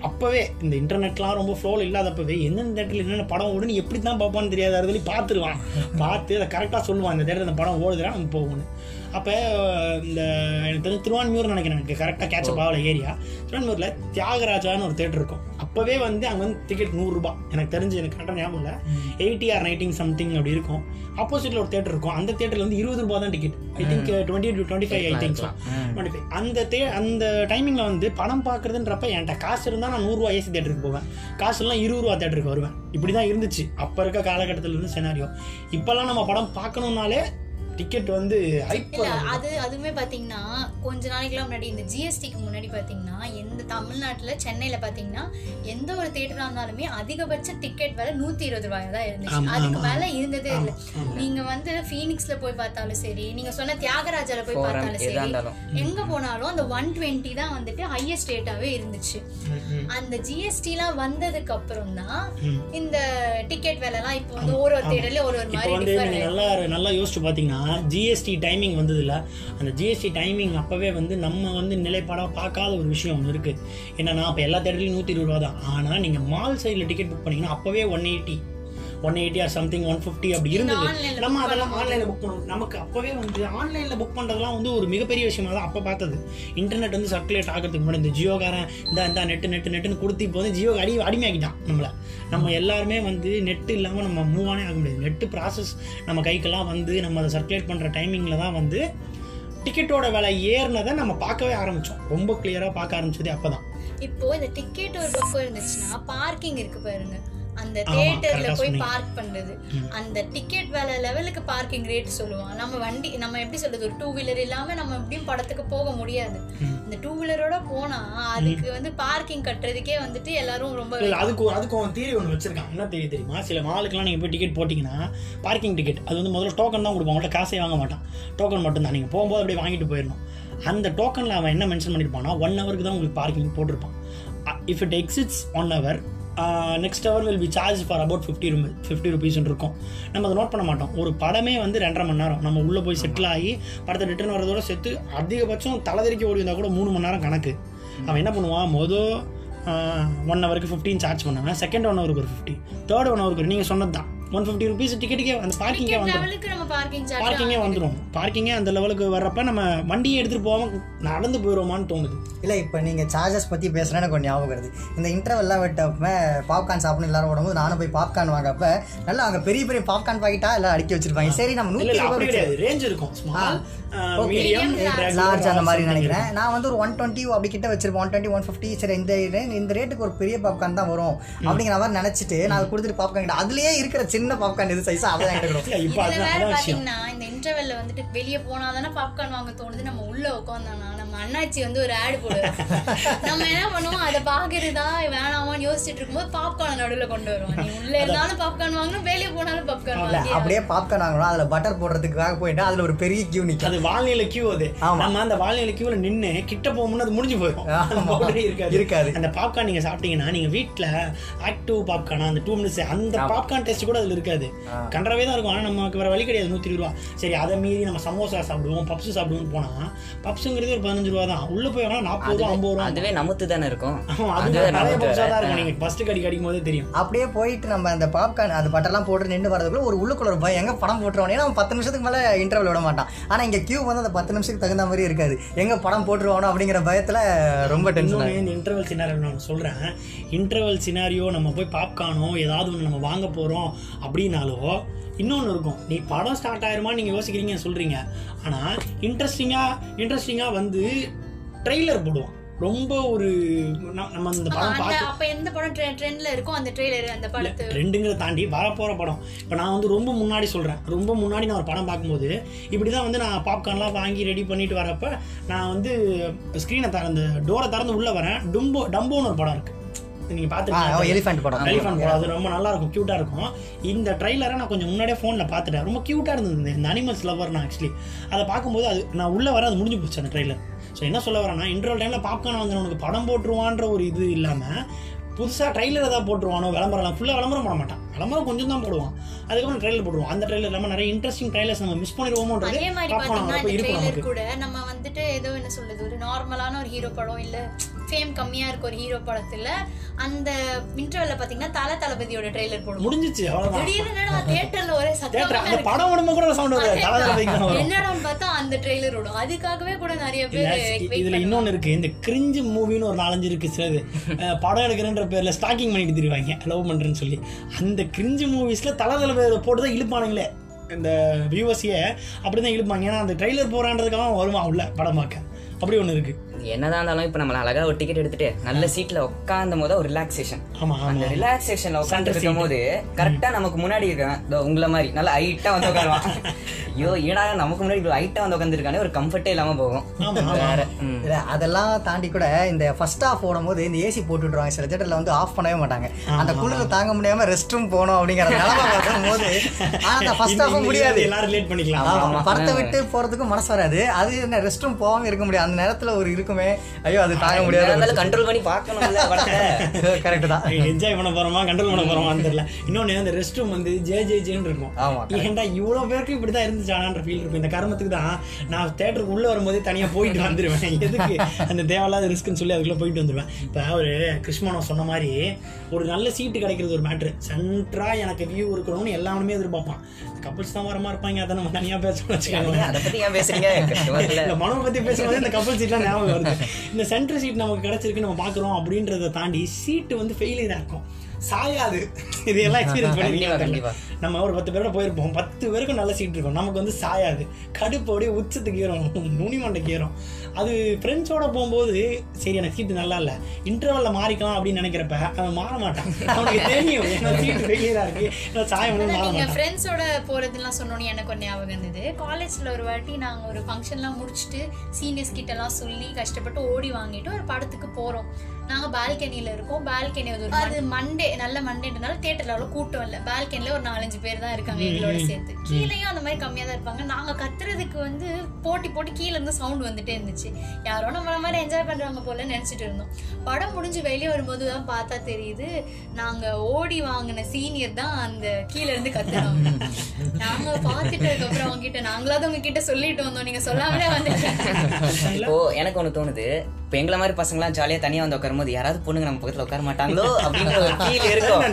A: அப்போவே இந்த இன்டர்நெட்லாம் ரொம்ப ஃப்ளோவில் இல்லாதப்பவே எந்தெந்த தேட்டரில் என்னென்ன படம் ஓடுன்னு எப்படி தான் பார்ப்பான்னு தெரியாத அதுலேயும் பார்த்துருவான். பார்த்து அதை கரெக்டாக சொல்லுவான் இந்த தேட்டரில் இந்த படம் ஓடுதுன்னா நம்ம போகணும். அப்போ இந்த எனக்கு தெரிஞ்சு திருவான்மியூர் நினைக்கிறேன், எனக்கு கரெக்டாக கேட்சப் ஆகல ஏரியா. திருவான்மியூரில் தியாகராஜான்னு ஒரு தேட்டர் இருக்கும். அப்போவே வந்து அங்கே வந்து டிக்கெட் நூறுரூபா எனக்கு தெரிஞ்சு, எனக்கு கரெக்டாக ஞாபகம் இல்லை, எயிட்டி ஆர் நைன்டீன் சம்திங் அப்படி இருக்கும். ஆப்போசிட்டில் ஒரு தேட்டர் இருக்கும், அந்த தேட்டரில் வந்து இருபது ரூபா தான் ticket. I think twenty to twenty five I think twenty five அந்த தே அந்த டைமிங்கில் வந்து படம் பார்க்குறதுன்றப்ப என்கிட்ட காசு இருந்தால் நான் நூறுரூவா ஏசி தேட்டருக்கு போவேன், காசுலாம் இருபது ரூபா தேட்டருக்கு வருவேன். இப்படி தான் இருந்துச்சு அப்போ இருக்க காலகட்டத்தில் இருந்து சினாரியோ. இப்போல்லாம் நம்ம படம் பார்க்கணுன்னாலே டிக்கெட் வந்து
D: இல்ல அது அதுவுமே பாத்தீங்கன்னா கொஞ்ச நாளைக்குலாம் முன்னாடி இந்த ஜிஎஸ்டிக்கு முன்னாடி பாத்தீங்கன்னா எந்த தமிழ்நாட்டுல சென்னையில பாத்தீங்கன்னா எந்த ஒரு தியேட்டரா இருந்தாலுமே அதிகபட்ச டிக்கெட் விலை நூத்தி இருபது ரூபாய் தான் இருந்துச்சு. அதுக்கு மேல இருந்ததே இல்லை. நீங்க வந்து ஃபீனிக்ஸ்ல போய் பார்த்தாலும் சரி, நீங்க சொன்ன தியாகராஜால போய் பார்த்தாலும் சரி, எங்க போனாலும் அந்த ஒன் டுவெண்ட்டி தான் வந்துட்டு ஹையஸ்ட் ரேட்டாவே இருந்துச்சு. அந்த ஜிஎஸ்டி எல்லாம் வந்ததுக்கு அப்புறம் தான் இந்த டிக்கெட் விலை எல்லாம் இப்போ வந்து ஒரு ஒரு தியேட்டர்ல ஒரு ஒரு மாதிரி
A: நல்லா நல்லா யோசிச்சு பாத்தீங்கன்னா ஜிஎஸ்டி டைமிங் வந்தது இல்லை. அந்த ஜிஎஸ்டி டைமிங் அப்போவே வந்து நம்ம வந்து நிலைப்பாடாக பார்க்காத ஒரு விஷயம் ஒன்று இருக்குது. என்னன்னா இப்போ எல்லா தேட்டர்லையும் நூற்றி இருபது ரூபா தான். ஆனால் நீங்கள் மால் சைடில் டிக்கெட் புக் பண்ணிங்கன்னா அப்போவே one eighty one eighty or something one fifty அப்படி இருந்தது. நம்ம அதெல்லாம் ஆன்லைனில் புக் பண்ணணும். நமக்கு அப்போவே வந்து ஆன்லைனில் புக் பண்ணுறதுலாம் வந்து ஒரு மிகப்பெரிய விஷயமாக தான் அப்போ பார்த்தது. இன்டர்நெட் வந்து சர்க்குலேட் ஆகிறதுக்கு முன்னாடி இந்த ஜியோகாரன் இந்த இந்த நெட்டு நெட்டு நெட்டுன்னு கொடுத்து இப்போ வந்து ஜியோ அடி அடிமையாக்கிட்டான் நம்மளை. நம்ம எல்லாருமே வந்து நெட்டு இல்லாமல் நம்ம மூவ் ஆனே ஆக முடியாது. நெட்டு ப்ராசஸ் நம்ம கைக்கெல்லாம் வந்து நம்ம அதை சர்க்குலேட் பண்ணுற டைமிங்கில் தான் வந்து டிக்கெட்டோட விலை ஏறினதை நம்ம பார்க்கவே ஆரம்பித்தோம். ரொம்ப கிளியராக பார்க்க ஆரம்பிச்சது அப்போ தான்.
D: இப்போது இந்த டிக்கெட் ஒரு பக்கம் இருந்துச்சுன்னா பார்க்கிங் இருக்குது பாருங்க, அந்த தியேட்டர்ல போய் பார்க் பண்றது, அந்த டிக்கெட் வேலை லெவலுக்கு பார்க்கிங் ரேட் சொல்லுவான். நம்ம வண்டி நம்ம எப்படி சொல்றது, ஒரு டூ வீலர் இல்லாம நம்ம எப்படியும் படத்துக்கு போக முடியாது. இந்த டூ வீலரோட போனா அதுக்கு வந்து பார்க்கிங் கட்டுறதுக்கே வந்துட்டு எல்லாரும் ரொம்ப
A: அதுக்கு அதுக்கு ஒரு தியரி ஒன்று வச்சிருக்காங்க. என்ன தியரி தெரியுமா? சில மாலுக்குலாம் நீங்கள் போய் டிக்கெட் போட்டிங்கன்னா பார்க்கிங் டிக்கெட் அது வந்து முதல்ல டோக்கன் தான் கொடுப்பான், அவங்கள்ட்ட காசே வாங்க மாட்டான், டோக்கன் மட்டும்தான். நீங்கள் போகும்போது அப்படியே வாங்கிட்டு போயிடணும். அந்த டோக்கனில் அவன் என்ன மென்ஷன் பண்ணியிருப்பான்னா ஒன் ஹவருக்கு தான் உங்களுக்கு பார்க்கிங் போட்டிருப்பான். If it exits one hour next hour will be charge for about fifty rupee fifty ருபீஸ்ன்னு இருக்கும். நம்ம அதை நோட் பண்ண மாட்டோம். ஒரு படமே வந்து ரெண்டரை மணி நேரம் நம்ம உள்ளே போய் செட்டில் ஆகி படத்தை ரிட்டர்ன் வரதோட சேர்த்து அதிகபட்சம் தலைதறிக்க ஓடி வந்தால் கூட மூணு மணி நேரம் கணக்கு. அவன் என்ன பண்ணுவான், மொதல் ஒன் ஹவருக்கு ஃபிஃப்டின் சார்ஜ் பண்ணாங்க, செகண்ட் ஒன் ஹவருக்கு ஒரு ஃபிஃப்டி, தேர்ட் ஒன் ஹவருக்கு நீங்கள் சொன்னது தான் ஒன் ஃபிஃப்டி ருபீஸ் டிக்கெட்டுக்கே அந்த பார்க்கிங்கே வந்துடும். பார்க்கிங்கே வந்துடும். பார்க்கிங்கே அந்த லெவலுக்கு வர்றப்ப நம்ம வண்டியை எடுத்துகிட்டு போகாமல் நடந்து போயிடுவோமான்னு தோணுது.
E: இல்லை இப்போ நீங்கள் சார்ஜஸ் பற்றி பேசுகிறேன் எனக்கு கொஞ்சம் ஞாபகம் வருது. இந்த இன்டர்வெல்லாம் விட்டப்ப பாப்கார்ன் சாப்பிடணும் எல்லாரும் ஓடும்போது நானும் போய் பாப்கார்ன் வாங்கப்ப நல்லா அங்கே பெரிய பெரிய பாப்கார்ன் பாக்கெட்டாக எல்லாம் அடுக்கி வச்சிருப்பாங்க. சரி நம்ம நூற்றி
A: கிடையாது ரேஞ்ச் இருக்கும், மீடியம்
E: லார்ஜ் அந்த மாதிரி நினைக்கிறேன். நான் வந்து ஒரு ஒன் டுவெண்ட்டி அப்படி கிட்ட வச்சிருப்பேன், ஒன் டுவெண்ட்டி ஒன் ஃபிஃப்டி சரி இந்த இந்த ரேட்டுக்கு ஒரு பெரிய பாப்கார்ன் தான் வரும் அப்படிங்கிற மாதிரி நினச்சிட்டு நான் கொடுத்துட்டு பாப்கார்ன் கிட்ட அதுலேயே இருக்கிற சின்ன பாப்கார்ன் இது சைஸா அதான் எடுக்கணும்.
D: இப்போ பாத்தீங்கன்னா இந்த இன்டர்வெல்ல வந்துட்டு வெளியே போனாதானே பாப்கார்ன் வாங்க தோணுது. நம்ம உள்ள உட்காந்தானா நம்ம அண்ணாச்சி வந்து ஒரு ஆடு போடுவோம். நம்ம என்ன பண்ணுவோம், அதை பாக்குறதா வேணாமான்னு யோசிச்சுட்டு இருக்கும்போது பாப்கார்ன் நடுவில் கொண்டு வருவோம். நீ உள்ள இருந்தாலும் பாப்கார்ன் வாங்கணும், வெளியே போனாலும் பாப்கார்ன் வாங்கணும். அப்படியே
E: பாப்கார்ன் வாங்கணும், அதுல பட்டர் போடுறதுக்காக போயிட்டு அதுல ஒரு பெரிய கியூ நிக்கும்.
A: அது வால்நிலை கியூ. அது நம்ம அந்த வால்நிலை கியூல நின்று கிட்ட போகும்போது அது முடிஞ்சு போயிடும், இருக்காது இருக்காது அந்த பாப்கார்ன். நீங்க சாப்பிட்டீங்கன்னா நீங்க வீட்டுல ஆக்டிவ் பாப்கார்ன் அந்த டூ மினிட்ஸ் அந்த பாப்கார்ன் டேஸ்ட் கூட அதுல இருக்காது, கண்டவே தான் இருக்கும். ஆனா நமக்கு வேற வழி கிடையாது, நூத்தி இருபது ரூபா. சரி அதை மீறி நம்ம சமோசா சாப்பிடுவோம், பப்ஸ் சாப்பிடுவோம் போனா பப்ஸுங்கிறது ஒரு பதினஞ்சு ரூபா தான், உள்ள போய் வேணா நாற்பது ரூபா ஐம்பது ரூபா. அதுவே நமத்து தானே இருக்கும், நீங்க ஃபர்ஸ்ட் கடி கடிக்கும் போதே தெரியும்.
E: அப்படியே போயிட்டு நம்ம அந்த பாப்கார்ன் அந்த பட்டெல்லாம் போட்டு நின்று வரதுக்குள்ள ஒரு உள்ளுக்குள்ள ஒரு பயம், எங்க படம் போட்டுருவானே. ஏன்னா பத்து நிமிஷத்துக்கு மேல இன்டர்வல் விட மாட்டான். ஆனா இங்க கியூ வந்து அந்த பத்து நிமிஷத்துக்கு தகுந்த மாதிரி இருக்காது, எங்க படம் போட்டுருவானோ அப்படிங்கிற பயத்துல ரொம்ப டென்ஷன்.
A: இந்த இன்டர்வல் சினாரியோ நான் சொல்றேன், இன்டர்வல் சினாரியோ நம்ம போய் பாப்கார்னோ ஏதாவது ஒன்று நம்ம வாங்க போறோம் அப்படின்னாலோ இன்னொன்று இருக்கும். நீ படம் ஸ்டார்ட் ஆயிருமா நீங்கள் யோசிக்கிறீங்க சொல்கிறீங்க, ஆனால் இன்ட்ரெஸ்டிங்காக இன்ட்ரெஸ்டிங்காக வந்து ட்ரெய்லர் போடுவோம். ரொம்ப ஒரு நம்ம இந்த படம் பார்த்து
D: அப்ப எந்த படம் ட்ரெண்ட்ல இருக்கும் அந்த ட்ரெய்லர் அந்த படத்தை
A: ட்ரெண்டுங்கிறத தாண்டி வரப்போகிற படம். இப்போ நான் வந்து ரொம்ப முன்னாடி சொல்கிறேன், ரொம்ப முன்னாடி நான் ஒரு படம் பார்க்கும்போது இப்படி தான் வந்து நான் பாப்கார்ன்லாம் வாங்கி ரெடி பண்ணிட்டு வரப்போ நான் வந்து ஸ்க்ரீனை திறந்து டோரை திறந்து உள்ளே வரேன். டம்போ டம்போன்னு ஒரு படம் இருக்குது, நீங்க பாத்துருக்கீங்க, எலிஃபண்ட் படம். எலிஃபண்ட் படம் அது ரொம்ப நல்லா இருக்கும், கியூட்டா இருக்கும். இந்த ட்ரைலரை நான் கொஞ்சம் முன்னாடியே ஃபோனில் பார்த்துட்டேன், ரொம்ப கியூட்டா இருந்தது. இந்த அனிமல்ஸ் லவர் நான் ஆக்சுவலி அதை பார்க்கும்போது அது நான் உள்ள வர அது முடிஞ்சு போச்சு அந்த ட்ரைலர். ஸோ என்ன சொல்ல வரேன்னா, இன்டர்வல் டைமில் பாப்கார்ன் வந்து உனக்கு படம் போட்டுருவான்ற ஒரு இது இல்லாமல் புதுசாக ட்ரைலர் ஏதாவது போட்டுருவானோ, விளம்பரம் ஃபுல்லாக விளம்பரம் போட மாட்டான், விளம்பரம் கொஞ்சம் தான் போடுவான், அதுக்கப்புறம் ட்ரைலர் போடுவோம். அந்த ட்ரைலர் இல்லாமல் நிறைய இன்ட்ரெஸ்டிங் ட்ரைலர்ஸ் நம்ம மிஸ் பண்ணிடுவோமோன்றது.
D: அதே மாதிரி பார்த்தீங்கன்னா இந்த ட்ரைலர் கூட நம்ம வந்துட்டு ஏதோ என்ன சொல்றது, ஒரு நார்மலான ஒரு ஹீரோ படம் இல்லை ஃபேம் கம்மியா இருக்க ஒரு ஹீரோ படத்துல அந்த இன்டர்வல்ல பாத்தீங்கன்னா தல தளபதியோட ட்ரெய்லர் போடுவோம்.
A: முடிஞ்சிச்சு அவ்வளவுதான்.
D: திடீர்னு தியேட்டர்ல ஒரே சத்தம்,
A: படம் ஓடும்போது கூட சவுண்ட் வருது, தல தளபதிக்கு தான் வரும்.
D: என்னடான்னு பார்த்தா அந்த ட்ரெய்லர் ஓடும். அதுக்காகவே கூட நிறைய பேர்.
A: இதுல இன்னொன்னு இருக்கு, இந்த கிரிஞ்சு மூவின்னு ஒரு நாலஞ்சு இருக்கு. சிலது படம் எடுக்கிறன்ற பேர்ல ஸ்டாக்கிங் பண்ணிட்டு தெரிவாங்க லவ் பண்றேன்னு சொல்லி. அந்த கிரிஞ்சு மூவிஸ்ல தல தளபதியை போட்டுதான் இழுப்பானுங்களே இந்த வியூவர்ஸையே, அப்படிதான் இழுப்பாங்க. ஏன்னா அந்த ட்ரெய்லர் போறான்றதுக்காக வருவான் உள்ள படம் பார்க்க. அப்படி ஒன்று இருக்கு.
C: என்னதான் இருந்தாலும் இப்போ நம்ம அழகா ஒரு டிக்கெட் எடுத்துட்டு நல்ல சீட்ல உட்காந்தும் போது ஒரு ரிலாக்ஸேஷன். அந்த ரிலாக்ஸேஷன்ல உட்காந்து இருக்கும் போது கரெக்டா நமக்கு முன்னாடி இருக்கான் உங்களை மாதிரி நல்லா ஹைட்டா வந்து உட்காருவான். ஐயோ ஏன்னா நமக்கு முன்னாடி ஹைட்டா வந்து உட்காந்துருக்கானே ஒரு கம்ஃபர்ட்டே இல்லாம போகும். வேற
E: அதெல்லாம் தாண்டி கூட இந்த ஃபர்ஸ்ட் ஹாஃப் ஓடும் போது இந்த ஏசி போட்டு விட்டுருவாங்க. சில தியேட்டர்ல வந்து ஆஃப் பண்ணவே மாட்டாங்க. அந்த குளிர தாங்க முடியாம ரெஸ்ட் ரூம் போகணும் அப்படிங்கிற நிலைமை பார்க்கும் போது ஆனா ஃபர்ஸ்ட் ஹாஃப் முடியாது,
A: எல்லாரும் ரிலேட் பண்ணிக்கலாம்.
E: படத்தை விட்டு போறதுக்கு மனசு வராது. அது என்ன ரெஸ்ட் ரூம் போகாம இருக்க முடியாது. அந்த நேரத்துல ஒரு இருக்குமே, ஐயோ அது தாங்க முடியாது,
C: கண்ட்ரோல் பண்ணி பார்க்கணும்ல படத்தை.
E: கரெக்ட் தான்.
A: என்ஜாய் பண்ண போறோமா கண்ட்ரோல் பண்ண போறோமான்னு தெரியல. இன்னொன்னு அந்த ரெஸ்ட் ரூம் வந்து ஜே ஜே ஜேன்னு இருக்கும். ஏன்டா இவ்வளவு பேருக்கு இப்படிதான் இருந்துச்சானான்ற ஃபீல் இருக்கும். இந்த காரணத்துக்கு தான் நான் தியேட்டருக்கு உள்ள வரும்போதே தனியா போயிட்டு வந்துருவேன். எதுக்கு அந்த தேவையில்லாத ரிஸ்க்னு சொல்லி அதுக்குள்ள போயிட்டு வந்துருவேன். இப்ப ஒரு கிருஷ்ணனோ சொன்ன மாதிரி ஒரு நல்ல சீட்டு கிடைக்கிறது ஒரு மேட்ரு. சென்ட்ரா எனக்கு வியூ இருக்கணும்னு எல்லாருமே எதிர்பார்ப்பான். கப்பல்ஸ் தான் வரமா இருப்பாங்க, அதை நம்ம தனியா பேசணும்னு வச்சுக்கோங்க.
C: அதை பத்தி ஏன் பேசுறீங்க?
A: இந்த மனோ பத்தி பேசும்போது இந்த கப்பல் சீட்லாம் ஞாபகம் வருது. இந்த சென்டர் சீட் நமக்கு கிடைச்சிருக்கு நம்ம பாக்குறோம் அப்படின்றத தாண்டி சீட்டு வந்து ஃபெயிலியர் இருக்கும், சாயாது. இதெல்லாம் எக்ஸ்பீரியன்ஸ் பண்ணிருக்கீங்க. நம்ம ஒரு பத்து பேரோட போயிருப்போம், பத்து பேருக்கும் நல்ல சீட் இருக்கும், நமக்கு வந்து சாயாது, கடுப்போடைய உச்சத்துக்கு ஏறும், நுனிமண்டைக்கு ஏறும். அது ஃப்ரெண்ட்ஸோட போகும்போது சரி எனக்கு சீட்டு நல்லா இல்லை, இன்டர்வல்ல மாறிக்கலாம் அப்படின்னு நினைக்கிறப்ப அவன் மாற மாட்டான். அவனுக்கு தெரியும் என்ன சீட்டு ஃபெயிலியரா இருக்கு, சாயம் மாற மாட்டான்.
D: ஃப்ரெண்ட்ஸோட போறதுலாம் சொன்னோன்னு எனக்கு ஒரு ஞாபகம் இருந்தது. காலேஜ்ல ஒரு வாட்டி நாங்க ஒரு ஃபங்க்ஷன்லாம் முடிச்சுட்டு சீனியர்ஸ் கிட்ட எல்லாம் சொல்லி கஷ்டப்பட்டு ஓடி வாங்கிட்டு ஒரு படத்துக்கு போறோம். நாங்க பால்கனியில இருக்கோம். பால்கனி அது மண்டே நல்ல மண்டேன்றனால தியேட்டர்ல அவ்வளவு கூட்டம் இல்லை. பால்கனில ஒரு நாலஞ்சு பேர் தான் இருக்காங்க எங்களோட சேர்த்து. கீழேயும் அந்த மாதிரி கம்மியா தான் இருப்பாங்க. நாங்க கத்துறதுக்கு வந்து போட்டி போட்டு கீழே இருந்து சவுண்ட் வந்துட்டே இருந்துச்சு. யாரோ நம்மள மாதிரி என்ஜாய் பண்றாங்க போல நினைச்சிட்டு இருந்தோம். படம் முடிஞ்சு வெளியே வரும்போது தான் பார்த்தா தெரியுது நாங்க ஓடி வாங்கின சீனியர் தான் அந்த கீழே இருந்து கத்துறாங்க. நாங்க பார்த்துட்டு அதுக்கப்புறம் அவங்க கிட்ட நாங்களாவது உங்க கிட்ட சொல்லிட்டு வந்தோம், நீங்க சொல்லாமலே வந்து.
C: இப்போ எனக்கு ஒண்ணு தோணுது, இப்போ எங்களை மாதிரி பசங்க எல்லாம் ஜாலியா தனியா வந்து உட்காரும் போது யாராவது பொண்ணுங்க நம்ம பக்கத்துல உட்கார மாட்டாங்களோ அப்படிங்கிற ஒரு ஃபீல் இருக்கும்.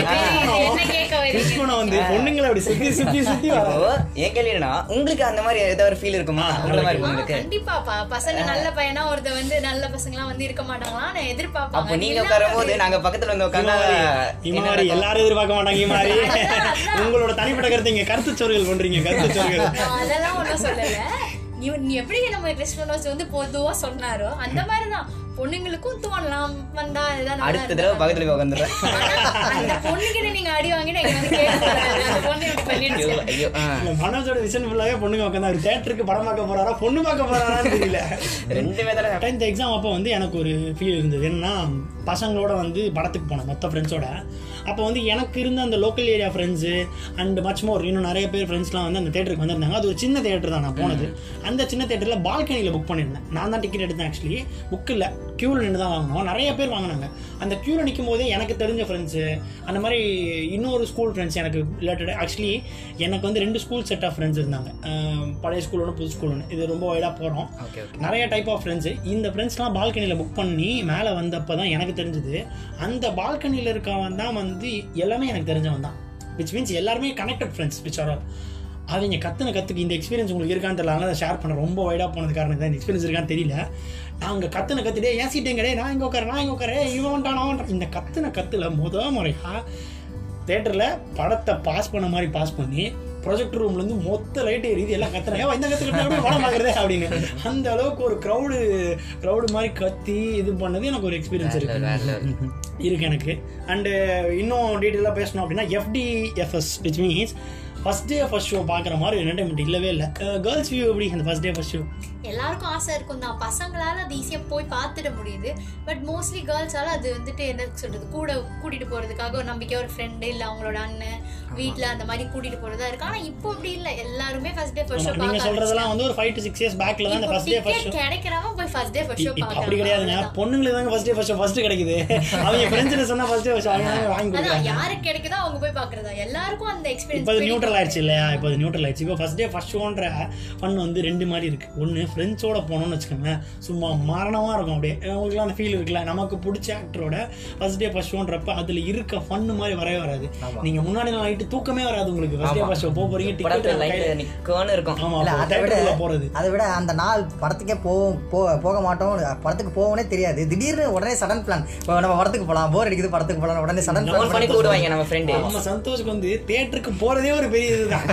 A: பொண்ணுங்களை அப்படி சுத்தி சுத்தி சுத்தி
C: ஏன் கேள்வினா உங்களுக்கு அந்த மாதிரி ஏதாவது ஒரு ஃபீல் இருக்குமா? உங்களை மாதிரி பொண்ணுங்களுக்கு
D: கண்டிப்பாப்பா. பசங்க நல்ல பையனா ஒருத்த வந்து நல்ல பசங்க எல்லாம் வந்து இருக்க மாட்டாங்களா நான் எதிர்பார்ப்பேன்.
C: அப்ப நீங்க உட்காரும் போது நாங்க பக்கத்துல வந்து உட்கார்ந்தா
A: இமாரி எல்லாரும் எதிர்பார்க்க மாட்டாங்க. இமாரி உங்களோட தனிப்பட்ட கருத்து இங்க கருத்து சோறுகள் பண்றீங்க. கருத்து சோறுகள்
D: அதெல்லாம் ஒன்றும் சொல்லல. நீ எப்படி நம்ம ட்ரெஸ் பண்ணோம் வந்து பொதுவா சொன்னாரோ அந்த மாதிரிதான் பொண்ணுங்களுக்கும் தோணலாம். வந்தா
C: அடுத்த தடவை பக்கத்துல உட்காந்துறேன்.
D: அந்த பொண்ணுகிட்ட நீங்க அடி வாங்கினா
A: மனோஜோட விஷன் ஃபுல்லாவே பொண்ணுங்க உட்காந்து தியேட்டருக்கு படம் பார்க்க போறாரா பொண்ணு பார்க்க போறாரான்னு தெரியல.
C: ரெண்டுமே தான்.
A: டென்த் எக்ஸாம் அப்போ வந்து எனக்கு ஒரு ஃபீல் இருந்தது. என்னன்னா பசங்களோட வந்து படத்துக்கு போனேன் மொத்த ஃப்ரெண்ட்ஸோட. அப்போ வந்து எனக்கு இருந்த அந்த local area friends and much more இன்னும் நிறைய பேர் ஃப்ரெண்ட்ஸ்லாம் வந்து அந்த தேட்டருக்கு வந்திருந்தாங்க. அது ஒரு சின்ன தேட்டர் தான் நான் போனது. அந்த சின்ன தேட்டரில் பால்கனியில் புக் பண்ணியிருந்தேன். நான் தான் டிக்கெட் எடுத்தேன். ஆக்சுவலி புக் இல்லை, க்யூவில் நின்று தான் வாங்கினோம். நிறைய பேர் வாங்கினாங்க. அந்த க்யூவில் நிற்கும் போதே எனக்கு தெரிஞ்ச ஃப்ரெண்ட்ஸு அந்த மாதிரி இன்னொரு ஸ்கூல் ஃப்ரெண்ட்ஸ் எனக்கு ரிலேட்டட். ஆக்சுவலி எனக்கு வந்து ரெண்டு ஸ்கூல் செட் ஆஃப் ஃப்ரெண்ட்ஸ் இருந்தாங்க. பழைய ஸ்கூல் ஒன்று புது ஸ்கூல் ஒன்று. இது ரொம்ப வைடாக போகிறோம். நிறைய டைப் ஆஃப் ஃப்ரெண்ட்ஸு. இந்த ஃப்ரெண்ட்ஸ்லாம் பால்கனியில் புக் பண்ணி மேலே வந்தப்போ தான் எனக்கு தெரிஞ்சது அந்த பால்கனியில் இருக்கவன் தான் வந்து எல்லாமே எனக்கு தெரிஞ்சவன் தான். விச் மீன்ஸ் எல்லாருமே connected friends which are all. அவங்க கத்துன கற்றுக்கு இந்த எக்ஸ்பீரியன்ஸ் உங்களுக்கு இருக்கான்னு தெரியல. அதனால ஷேர் பண்ண ரொம்ப வைடாக போனது காரணம் தான். இந்த எக்ஸ்பீரியன்ஸ் இருக்கான்னு தெரியல. நாங்கள் கத்துன கத்துட்டே ஏன் சீட்டே கிடையாது, நான் இங்கே உட்கார நான் இங்கே உட்கார இவன் வந்துட்டான். இந்த கத்துன கத்துல முதல் முறையாக தேட்டரில் படத்தை பாஸ் பண்ண மாதிரி பாஸ் பண்ணி ப்ரொஜெக்டர் ரூம்லேருந்து மொத்த லைட் எரியுது. எல்லாம் கத்துறாங்க இந்த கற்றுக்கிட்ட படம் பார்க்குறதே அப்படின்னு. அந்த அளவுக்கு ஒரு க்ரௌடு க்ரௌடு மாதிரி கத்தி இது பண்ணது எனக்கு ஒரு எக்ஸ்பீரியன்ஸ் இருக்கு இருக்கு எனக்கு. அண்டு இன்னும் டீட்டெயிலாக பேசணும் அப்படின்னா FDFS which means first day first show பார்க்குற மாதிரி என்டர்டைன்மெண்ட் இல்லவே இல்லை. கேர்ள்ஸ் வியூ எப்படி அந்த ஃபர்ஸ்ட் டே ஃபர்ஸ்ட் ஷோ?
D: எல்லாருக்கும் ஆசை இருக்கும் தான். பசங்களால அது ஈஸியாக போய் பார்த்துட முடியுது. பட் மோஸ்ட்லி கேர்ள்ஸால அது வந்துட்டு என்ன சொல்றது கூட கூட்டிட்டு போறதுக்காக ஒரு நம்பிக்கை ஒரு ஃப்ரெண்டு இல்லை அவங்களோட அண்ணன் வீட்டில் அந்த மாதிரி கூட்டிட்டு போறதா இருக்கு. ஆனால் இப்போ அப்படி இல்லை. எல்லாருமே ஃபர்ஸ்ட் டே ஃபர்ஸ்ட் ஷோ
A: நீங்க சொல்றதெல்லாம் வந்து ஒரு ஃபைவ் டு சிக்ஸ் இயர்ஸ் பேக்ல தான் ஃபர்ஸ்ட் டே ஃபர்ஸ்ட் ஷோ
D: கிடைக்கிறவங்க போய் ஃபர்ஸ்ட் டே ஃபர்ஸ்ட் ஷோ பார்க்கறாங்க.
A: அப்படி கிடையாதுங்க. பொண்ணுங்களுக்கு தான் first day first show first கிடைக்குது. அவங்க ஃப்ரெண்ட்ஸ்ல சொன்னா ஃபர்ஸ்ட் டே ஃபர்ஸ்ட் ஷோ வாங்கி கொடுக்குறாங்க.
D: யாருக்கு கிடைக்குதோ அவங்க போய் பார்க்கறதா. எல்லாருக்கும் அந்த எக்ஸ்பீரியன்ஸ்
A: இப்போ நியூட்ரல் ஆயிடுச்சு இல்லையா? இப்போ நியூட்ரல் ஆயிடுச்சு. இப்போ ஃபர்ஸ்ட் டே ஃபர்ஸ்ட் ஷோன்ற ஃபன் வந்து ரெண்டு மாதிரி இருக்கு. ஒன்று ஃப்ரெண்ட்ஸோட போனோம்னு வச்சுக்கோங்களேன் சும்மா மரணமாக இருக்கும். அப்படியே உங்களுக்குலாம் அந்த ஃபீல் இருக்குல்ல, நமக்கு பிடிச்ச ஆக்டரோட ஃபர்ஸ்ட் டே ஃபர்ஸ்ட் ஷோன்றப்ப அதில் இருக்க ஃபன்னு மாதிரி வரவே வராது. நீங்கள் முன்னாடி நாள் நைட்டு தூக்கமே வராது உங்களுக்கு. ஃபர்ஸ்ட் டே ஃபர்ஸ்ட் ஷோ போக போகிறீங்க, டிக்கெட்
C: இருக்கும்.
A: ஆமாம், போகிறது
E: அதை விட அந்த நாள் படத்துக்கே போவோம் போக மாட்டோம், படத்துக்கு போவோன்னே தெரியாது. திடீர்னு உடனே சடன் பிளான், நம்ம படத்துக்கு போகலாம், போர் அடிக்குது படத்துக்கு போகலாம், உடனே சடன் பிளான் பண்ணி கூடுவாங்க நம்ம ஃப்ரெண்டு.
A: நம்ம சந்தோஷுக்கு வந்து தியேட்டருக்கு போகிறதே ஒரு பெரிய இதுதான்.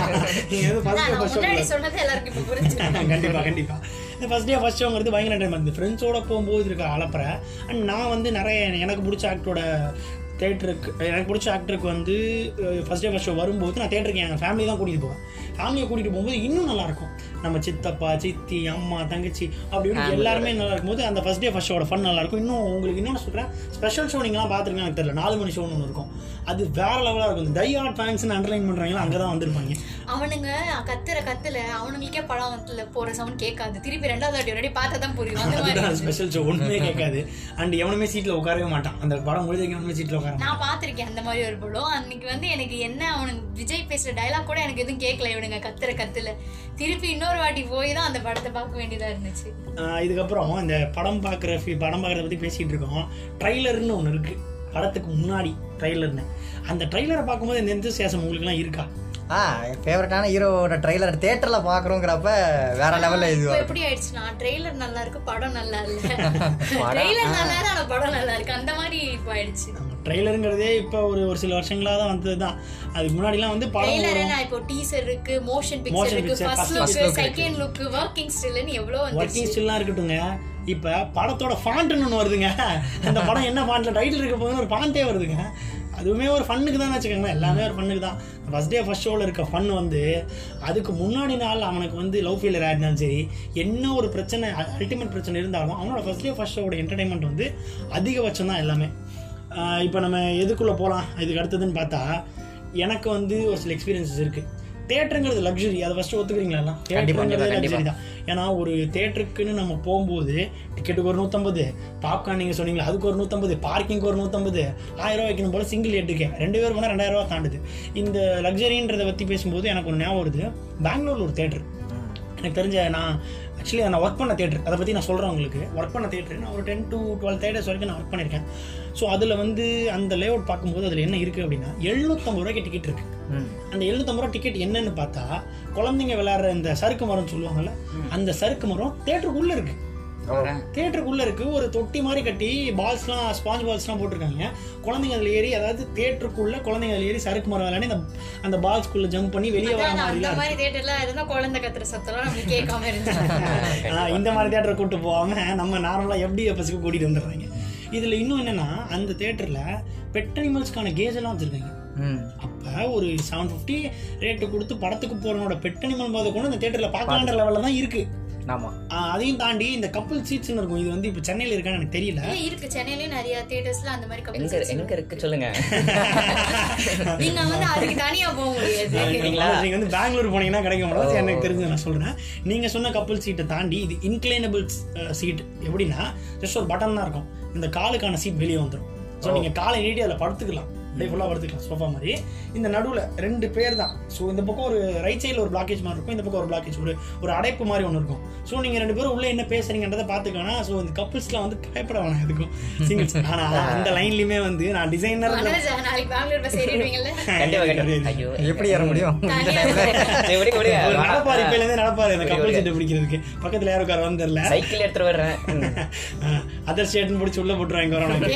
A: கண்டிப்பா கண்டிப்பா இந்த ஃபர்ஸ்ட் டே ஃபர்ஸ்ட் ஷோங்கிறது பயங்கர டைம் வந்து ஃப்ரெண்ட்ஸோட போகும்போது இருக்க அலப்பற. அண்ட் நான் வந்து நிறைய எனக்கு பிடிச்ச ஆக்டரோட தேட்டருக்கு எனக்கு பிடிச்ச ஆக்டருக்கு வந்து ஃபர்ஸ்ட் டே ஃபர்ஸ்ட் ஷோ வரும்போது நான் தேட்டருக்கு என் ஃபேமிலி தான் கூட்டிகிட்டு போவேன். ஃபேமிலியை கூட்டிகிட்டு போகும்போது இன்னும் நல்லாயிருக்கும். நம்ம சித்தப்பா சித்தி அம்மா தங்கச்சி அப்படி இப்படி எல்லாருமே நல்லா இருக்கும்போது அந்த ஃபர்ஸ்ட் டே ஃபர்ஸ்ட் ஷோட ஃபன் நல்லாயிருக்கும். இன்னும் உங்களுக்கு இன்னொன்று சொல்கிறேன், ஸ்பெஷல் ஷோ நீங்களாம் பார்த்துருக்கீங்க எனக்கு தெரியல, நாலு மணி ஷோன்னு ஒன்று இருக்கும். அது வேற லெவலாக இருக்கும். இந்த டை ஹார்ட் ஃபேன்ஸ்னு அண்டர்லைன் பண்ணுறாங்களா அங்கே தான் வந்திருப்பாங்க.
D: அவனுங்க கத்துற கத்துல அவனுங்களுக்கே படம் வந்து போற சவுண்ட் கேட்காது, திருப்பி ரெண்டாவது வாட்டி ரெடி பார்த்தா தான் புரியும். அந்த மாதிரி
A: ஸ்பெஷல் ஷோ ஒன்றுமே கேட்காது. அண்ட் எவனுமே சீட்டில் உட்காரவே மாட்டான். அந்த படம் முடிஞ்ச எவனுமே சீட்டில் உட்கார.
D: நான் பார்த்துருக்கேன் அந்த மாதிரி ஒரு படம். அன்னைக்கு வந்து எனக்கு என்ன அவனுக்கு விஜய் பேசுற டைலாக் கூட எனக்கு எதுவும் கேட்கல. இவனுங்க கத்துற கத்துல திருப்பி இன்னொரு வாட்டி போய் தான் அந்த படத்தை பார்க்க வேண்டியதா இருந்துச்சு.
A: இதுக்கப்புறம் இந்த படம் பார்க்குற படம் பார்க்குறத பற்றி பேசிகிட்டு இருக்கோம். ட்ரைலர்னு ஒன்று இருக்குது, படத்துக்கு முன்னாடி ட்ரைலர்னு. அந்த ட்ரைலரை பார்க்கும்போது இந்த எந்தூசியாசம் உங்களுக்குலாம் இருக்கா?
E: ஆ ஃபேவரட்டான ஹீரோவோட ட்ரைலர் தியேட்டரில் பார்க்குறோங்கிறப்ப வேற லெவலில் இது
D: எப்படி ஆயிடுச்சுன்னா ட்ரெய்லர் நல்லா இருக்கு, படம் நல்லா இல்லை. ட்ரெய்லர் நல்லா இருக்கு ஆனால் படம் நல்லா இருக்கு, அந்த மாதிரி இப்போ ஆயிடுச்சு.
A: ட்ரெய்லருங்கிறதே இப்போ ஒரு ஒரு சில வருஷங்களாக தான் வந்தது தான். அதுக்கு முன்னாடிலாம் வந்து
D: ட்ரெய்லர்னா இப்போ டீசர் இருக்கு, மோஷன் பிக்சர் இருக்கு, first look, second look, working ஸ்டில்னு எவ்வளோ வந்து
A: வர்க்கிங் ஸ்டில்லாம் இருக்கட்டுங்க. இப்போ படத்தோட ஃபாண்ட்னு ஒன்று வருதுங்க. அந்த படம் என்ன ஃபாண்ட்ல டைட்டில் இருக்க போதுன்னு ஒரு ஃபாண்ட்டே வருதுங்க. அதுவுமே ஒரு ஃபன்னுக்கு தான் வச்சுக்கோங்களேன், எல்லாமே ஒரு ஃபன்னுக்கு தான். ஃபர்ஸ்ட் டே ஃபர்ஸ்ட் ஷோவில் இருக்க ஃபன் வந்து அதுக்கு முன்னாடி நாள் அவனுக்கு வந்து லவ் ஃபெயிலியர் ஆகிருந்தாலும் சரி, என்ன ஒரு பிரச்சனை அல்டிமேட் பிரச்சனை இருந்தாலும் அவனோட ஃபர்ஸ்ட் டே ஃபர்ஸ்ட் ஷோட என்டர்டைன்மெண்ட் வந்து அதிகபட்சம் தான் எல்லாமே. இப்போ நம்ம எதுக்குள்ளே போகலாம் இதுக்கு அடுத்ததுன்னு பார்த்தா, எனக்கு வந்து ஒரு சில எக்ஸ்பீரியன்ஸஸ் இருக்குது. தேட்டருங்கிறது லக்ஸுரி, அதை ஃபஸ்ட்டு ஒத்துக்கிறீங்களா? தேட்டருங்கிறது லக்ஸுரி தான். ஏன்னா ஒரு தேட்டருக்குன்னு நம்ம போகும்போது டிக்கெட்டுக்கு ஒரு நூற்றம்பது, பாப்கார்ன் நீங்கள் சொன்னீங்களா அதுக்கு ஒரு நூற்றம்பது, பார்க்கிங்க்கு ஒரு நூற்றம்பது, ஆயிரம் ரூபா வைக்கணும் போல் சிங்கிள் எட்டுக்கு ரெண்டு பேர் போனால் ரெண்டாயிரம் ரூபா தாண்டுது. இந்த லக்ஸரின்றதை பற்றி பேசும்போது எனக்கு ஒரு ஞாபகம் வருது. பெங்களூரில் ஒரு தேட்டர் எனக்கு தெரிஞ்ச, நான் ஆக்சுவலி நான் ஒர்க் பண்ண தேட்டர், அதை பற்றி நான் சொல்கிறேன் உங்களுக்கு. ஒர்க் பண்ண தேட்டர் நான் ஒரு டென் டு டுவெல் தேட்டர்ஸ் வரைக்கும் நான் ஒர்க் பண்ணியிருக்கேன். ஸோ அதில் வந்து அந்த லே அவுட் பார்க்கும்போது அதில் என்ன இருக்குது அப்படின்னா எழுநூற்றம்பது ரூபாய்க்கு டிக்கெட் இருக்குது. அந்த எழுநூற்றம்பது ரூபா டிக்கெட் என்னன்னு பார்த்தா, குழந்தைங்க விளையாடுற இந்த சறுக்கு மரம்னு சொல்லுவாங்கல்ல, அந்த சறுக்கு மரம் தேட்டருக்குள்ளே இருக்குது. தேட்டருக்குள்ளே இருக்குது. ஒரு தொட்டி மாதிரி கட்டி பால்ஸ்லாம் ஸ்பாஞ்ச் பால்ஸ்லாம் போட்டிருக்காங்க. குழந்தைங்க அதில் ஏறி, அதாவது தேட்டருக்குள்ளே குழந்தைங்க அதில் ஏறி சறுக்கு மரம் விளையாடி அந்த அந்த பால்ஸ்குள்ளே ஜம்ப் பண்ணி வெளியே வர மாதிரி
D: குழந்தை கத்துற சத்தம் நமக்கு கேட்காம இருந்துச்சு.
A: இந்த மாதிரி தேட்டரை கூட்டு போகாமல் நம்ம நார்மலாக எப்படி பஸ்ஸுக்கு கூட்டிகிட்டு வந்துடுறாங்க. இதில் இன்னும் என்னென்னா, அந்த தேட்டரில் பெட் அனிமல்ஸ்க்கான கேஜ் எல்லாம் வச்சுருக்காங்க. அப்போ ஒரு செவன் ஃபிஃப்டி ரேட்டு கொடுத்து படத்துக்கு போகிறவனோட பெட் அனிமல் போதை கொண்டு அந்த தேட்டரில் பார்க்கலான்ற லெவலில் தான் இருக்குது.
E: ஆமாம்,
A: அதையும் தாண்டி இந்த கப்பல் சீட்ஸ்னு இருக்கும். இது வந்து இப்போ சென்னையில் இருக்கான்னு எனக்கு தெரியல.
D: இருக்கு, சென்னையிலயும் நிறைய தியேட்டர்ஸ்ல அந்த மாதிரி கப்பல் சீட்ஸ்
C: எங்க இருக்கு சொல்லுங்க.
D: நீங்க வந்து அதுக்கு தனியா போக முடியாது.
A: நீங்க வந்து பெங்களூர் போனீங்கன்னா கிடைக்க முடியாது, எனக்கு தெரிஞ்சு நான் சொல்றேன். நீங்க சொன்ன கப்பல் சீட்டை தாண்டி இது இன்க்ளைனபிள் சீட். எப்படின்னா ஜஸ்ட் ஒரு பட்டன் தான் இருக்கும், இந்த காலுக்கான சீட் வெளியே வந்துடும். ஸோ நீங்க காலை நீட்டி அதில் படுத்துக்கலாம், அப்படியே ஃபுல்லாக படுத்துக்கலாம் சோஃபா மாதிரி. இந்த நடுவில் ரெண்டு பேர் தான். ஸோ இந்த பக்கம் ஒரு ரைட் சைடில் ஒரு பிளாக்கேஜ் மாதிரி இருக்கும், இந்த பக்கம் ஒரு பிளாக்கேஜ், ஒரு ஒரு அடைப்பு மாதிரி ஒன்று இருக்கும். ஸோ நீங்கள் ரெண்டு பேரும் உள்ளே என்ன பேசுறீங்கன்றதை பார்த்துக்கலாம். ஸோ இந்த கப்புள்ஸ்லாம் வந்து பயப்பட வேணாம் எதுக்கும், சிங்கிள்ஸ். ஆனால் அந்த லைன்லையுமே வந்து நான் டிசைனர்
E: எப்படி ஏற முடியும்,
A: நடப்பாரு இப்போலேருந்து நடப்பாரு அந்த கப்பல் சீட்டை பிடிக்கிறதுக்கு. பக்கத்தில் யாரும் உட்கார வந்து தெரியல,
C: சைக்கிள் எடுத்துட்டு வர்றேன்,
A: அதர் ஸ்டேட்னு பிடிச்சி உள்ள போட்டுருவாங்க.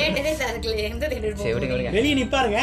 A: வெளியே நிப்பாருங்க,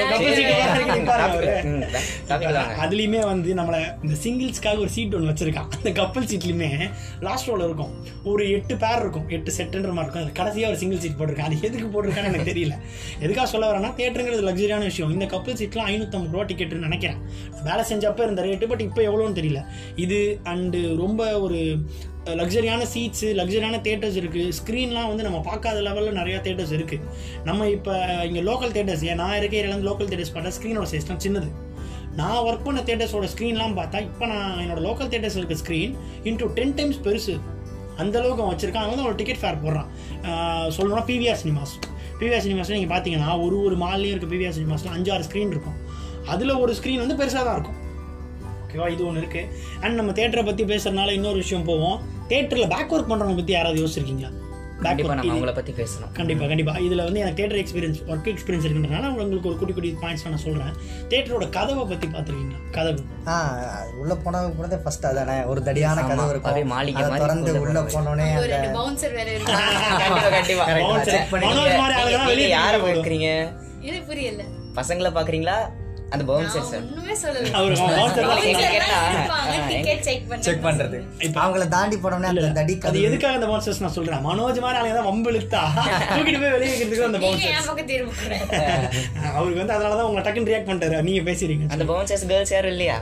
A: அதுலயுமே வந்து நம்மள இந்த சிங்கிள்ஸ்க்காக ஒரு சீட் ஒன்று வச்சிருக்கான். அந்த கப்பல் சீட்லயுமே லாஸ்ட் ரோல இருக்கும், ஒரு எட்டு பேர் இருக்கும், எட்டு செட்டுன்ற மாதிரி இருக்கும். அது கடைசியா ஒரு சிங்கிள் சீட் போட்டிருக்கான். அது எதுக்கு போட்டிருக்கான்னு எனக்கு தெரியல. எதுக்காக சொல்ல வரேன்னா, தேட்டருங்கிறது லக்ஸரியான விஷயம். இந்த கப்பல் சீட்லாம் ஐநூற்றம்பது ரூபா டிக்கெட்னு நினைக்கிறேன். வேலை செஞ்சப்போ இருந்த ரேட்டு, பட் இப்போ எவ்வளோன்னு தெரியல. இது அண்டு ரொம்ப ஒரு லக்ஸரியான சீட்ஸு, லக்ஸரியான தேட்டர்ஸ் இருக்குது. ஸ்க்ரீன்லாம் வந்து நம்ம பார்க்காத லெவலில் நிறையா தேட்டர்ஸ் இருக்குது. நம்ம இப்போ இங்கே லோக்கல் தேட்டர்ஸ், ஏன் நான் இருக்க இடம் லோக்கல் தேட்டர்ஸ் பார்த்தா ஸ்க்ரீனோட சைஸ்லாம் சின்னது. நான் ஒர்க் பண்ண தேட்டர்ஸோட ஸ்க்ரீன்லாம் பார்த்தா இப்போ நான் என்னோட லோக்கல் தேட்டர்ஸ் இருக்க ஸ்க்ரீன் இன்டூ டென் டைம்ஸ் பெருசு. அந்தளவுக்கு அவன் வச்சுருக்கான். அவன் வந்து ஒரு டிக்கெட் ஃபேர் போடுறான். சொல்லணும்னா பிவிஆர் சினிமாஸ், பிவிஆர் சினிமாஸில் நீங்கள் பார்த்தீங்கன்னா ஒரு ஒரு மால்லேயும் இருக்க பிவிஆர் சினிமாஸில் அஞ்சாறு ஸ்க்ரீன் இருக்கும். அதில் ஒரு ஸ்க்ரீன் வந்து பெருசாக தான் இருக்கும். ஓகேவா, இது ஒன்று இருக்குது. அண்ட் நம்ம தேட்டரை பற்றி பேசுகிறதுனால இன்னொரு விஷயம் போவோம். தேட்டரில் பேக் ஒர்க் பண்ணுறவங்க பற்றி யாராவது யோசிச்சிருக்கீங்களா?
C: கண்டிப்பா நம்ம அவங்கள பத்தி பேசணும்.
A: கண்டிப்பா கண்டிப்பா இதுல வந்து எனக்கு தியேட்டர் எக்ஸ்பீரியன்ஸ் ஒர்க் எக்ஸ்பீரியன்ஸ் இருக்குன்றனால உங்களுக்கு ஒரு குட்டி குட்டி பாயிண்ட்ஸ் நான் சொல்றேன். தியேட்டரோட கதவை பத்தி பாத்துருக்கீங்களா? கதவு
E: ஆ உள்ள போன கூட ஃபர்ஸ்ட் அதானே ஒரு தடியான கதவு இருக்கும்.
C: அதே மாளிகை மாதிரி
E: திறந்து உள்ள போனோனே
D: ஒரு ரெண்டு பவுன்சர் வேற இருக்கு.
C: கண்டிப்பா கண்டிப்பா
A: Bouncer மனோஜ் மாதிரி ஆளுங்கலாம் வெளிய
C: யாரை பாக்குறீங்க?
D: இது புரியல.
C: பசங்களை பாக்குறீங்களா? அந்த பவுன்சர் சார்
D: ஒண்ணுமே சொல்லல.
A: அவரு bouncer தான்
D: டிக்கெட் செக் பண்றது
E: செக் பண்றது. இப்ப அவங்கள தாண்டி போனோனே அந்த தடி
A: அது
E: கதவு
A: எதுக்காக அந்த பவுன்சர்ஸ் நான் சொல்றேன், மனோஜ் மாதிரி ஆளுங்க தான் வம்பு இழுத்தா தூக்கிட்டு போய் வெளியே வைக்கிறதுக்கு அந்த
D: நீங்க
A: பவுன்சர்ஸ்.
D: என் பக்கம் திரும்புறேன்.
A: அவருக்கு வந்து அதனாலதான் உங்களை டக்குன்னு ரியாக்ட் பண்ணிட்டாரு, நீங்க பேசுறீங்க.
C: அந்த பவுன்சர்ஸ் கேர்ள்ஸ் யாரும் இல்லையா?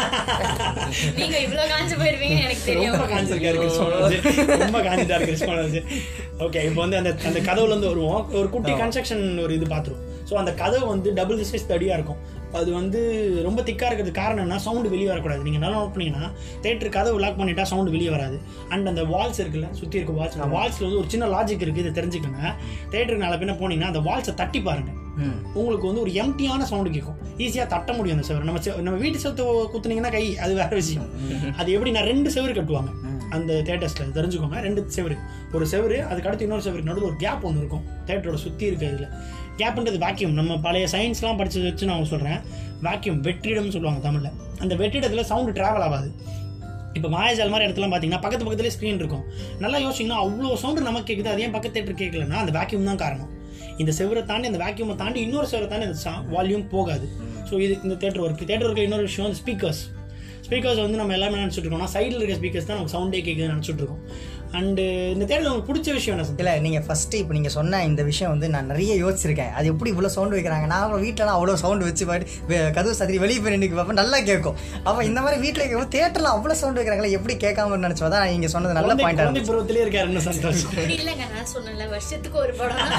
D: நீங்க இவ்வளவு காஞ்சு போயிருவீங்கன்னு எனக்கு தெரியும்.
A: ரொம்ப காஞ்சிருக்காரு கிறிஸ்மோனோஜ், ரொம்ப காஞ்சிட்டாரு கிறிஸ்மோனோஜ். ஓகே, இப்போ வந்து அந்த அந்த கதவுல இருந்து வருவோம். ஒரு குட்டி கன்ஸ்ட்ரக்ஷன் ஒரு இது பாத்துரும். ஸோ அந்த கதவு வந்து டபுள் சைஸ் தடியா இருக்கும். அது வந்து ரொம்ப திக்காக இருக்கிறதுக்கு காரணம் என்ன, சவுண்டு வெளியே வரக்கூடாது. நீங்கள் நல்லா நோட் பண்ணிங்கன்னா தேட்டர் கதவு லாக் பண்ணிட்டா சவுண்டு வெளியே வராது. அண்ட் அந்த வால்ஸ் இருக்குல்ல, சுற்றி இருக்க வால்ஸ், அந்த வால்ஸில் வந்து ஒரு சின்ன லாஜிக் இருக்குது, இதை தெரிஞ்சுக்கோங்க. தேட்டருக்கு நாளை பின்ன போனீங்கன்னா அந்த வால்ஸை தட்டி பாருங்க, உங்களுக்கு வந்து ஒரு எம்டியான சவுண்டு கேட்கும். ஈஸியாக தட்ட முடியும் அந்த செவரு. நம்ம நம்ம வீட்டு செவத்தை குத்துனீங்கன்னா கை, அது வேற விஷயம். அது எப்படி நான் ரெண்டு செவரு கட்டுவாங்க அந்த தேட்டர்ஸில், தெரிஞ்சுக்கோங்க. ரெண்டு செவரு, ஒரு செவரு அதுக்கு அடுத்து இன்னொரு செவருக்கு நடுவில் ஒரு கேப் ஒன்று இருக்கும் தேட்டரோட சுற்றி இருக்க இதில். கேப்ன்றது வேக்யூம். நம்ம பழைய சயின்ஸ்லாம் படித்து வச்சு நான் சொல்கிறேன், வேக்யூம் வெற்றிடம்னு சொல்லுவாங்க தமிழில். அந்த வெற்றிடத்தில் சவுண்டு ட்ராவல் ஆகாது. இப்போ மாயாஜால் மாதிரி இடத்துலாம் பார்த்தீங்கன்னா பக்கத்து பக்கத்துலேயே ஸ்க்ரீன் இருக்கும். நல்லா யோசிச்சிங்கன்னா அவ்வளோ சவுண்டு நமக்கு கேட்குது, அதே பக்கத்து தேட்டர் கேட்கலன்னா அந்த வேக்யூம் தான் காரணம். இந்த செவரை தாண்டி அந்த வேக்யூமை தாண்டி இன்னொரு செவரை தாண்டி அந்த வால்யூம் போகாது. ஸோ இது இந்த தேட்டர் ஒர்க். தேட்டர் ஒர்க்கு இன்னொரு விஷயம் வந்து ஸ்பீக்கர்ஸ். ஸ்பீக்கர்ஸ் வந்து நம்ம எல்லாமே நினச்சிட்டு இருக்கோம்னா சைடில் இருக்க ஸ்பீக்கர்ஸ் தான் நமக்கு சவுண்டே கேட்குதுன்னு நினச்சிட்டு இருக்கோம். அண்டு இந்த தேட்டரில் உங்களுக்கு பிடிச்ச விஷயம் என்ன?
E: இல்லை, நீங்கள் ஃபஸ்ட்டு இப்போ நீங்கள் சொன்ன இந்த விஷயம் வந்து நான் நிறைய யோசிச்சிருக்கேன். அது எப்படி இவ்வளோ சவுண்டு வைக்கிறாங்க. நான் வீட்டிலலாம் அவ்வளோ சவுண்டு வச்சு பாட்டு கதவு சத்திரி வெளியே போய் நின்று பார்ப்பேன், நல்லா கேட்கும். அப்போ இந்த மாதிரி வீட்டில் கேட்கும், தேட்டரில் அவ்வளோ சவுண்டு வைக்கிறாங்களே எப்படி கேட்காம நினச்சோ தான் நீங்கள் சொன்னது நல்ல பாயிண்டாக
A: இருந்துச்சு. பருவத்திலே இருக்காரு என்ன சந்தோஷம்.
D: அப்படி இல்லைங்க, நான் சொன்னேன்ல வருஷத்துக்கு ஒரு படம் தான்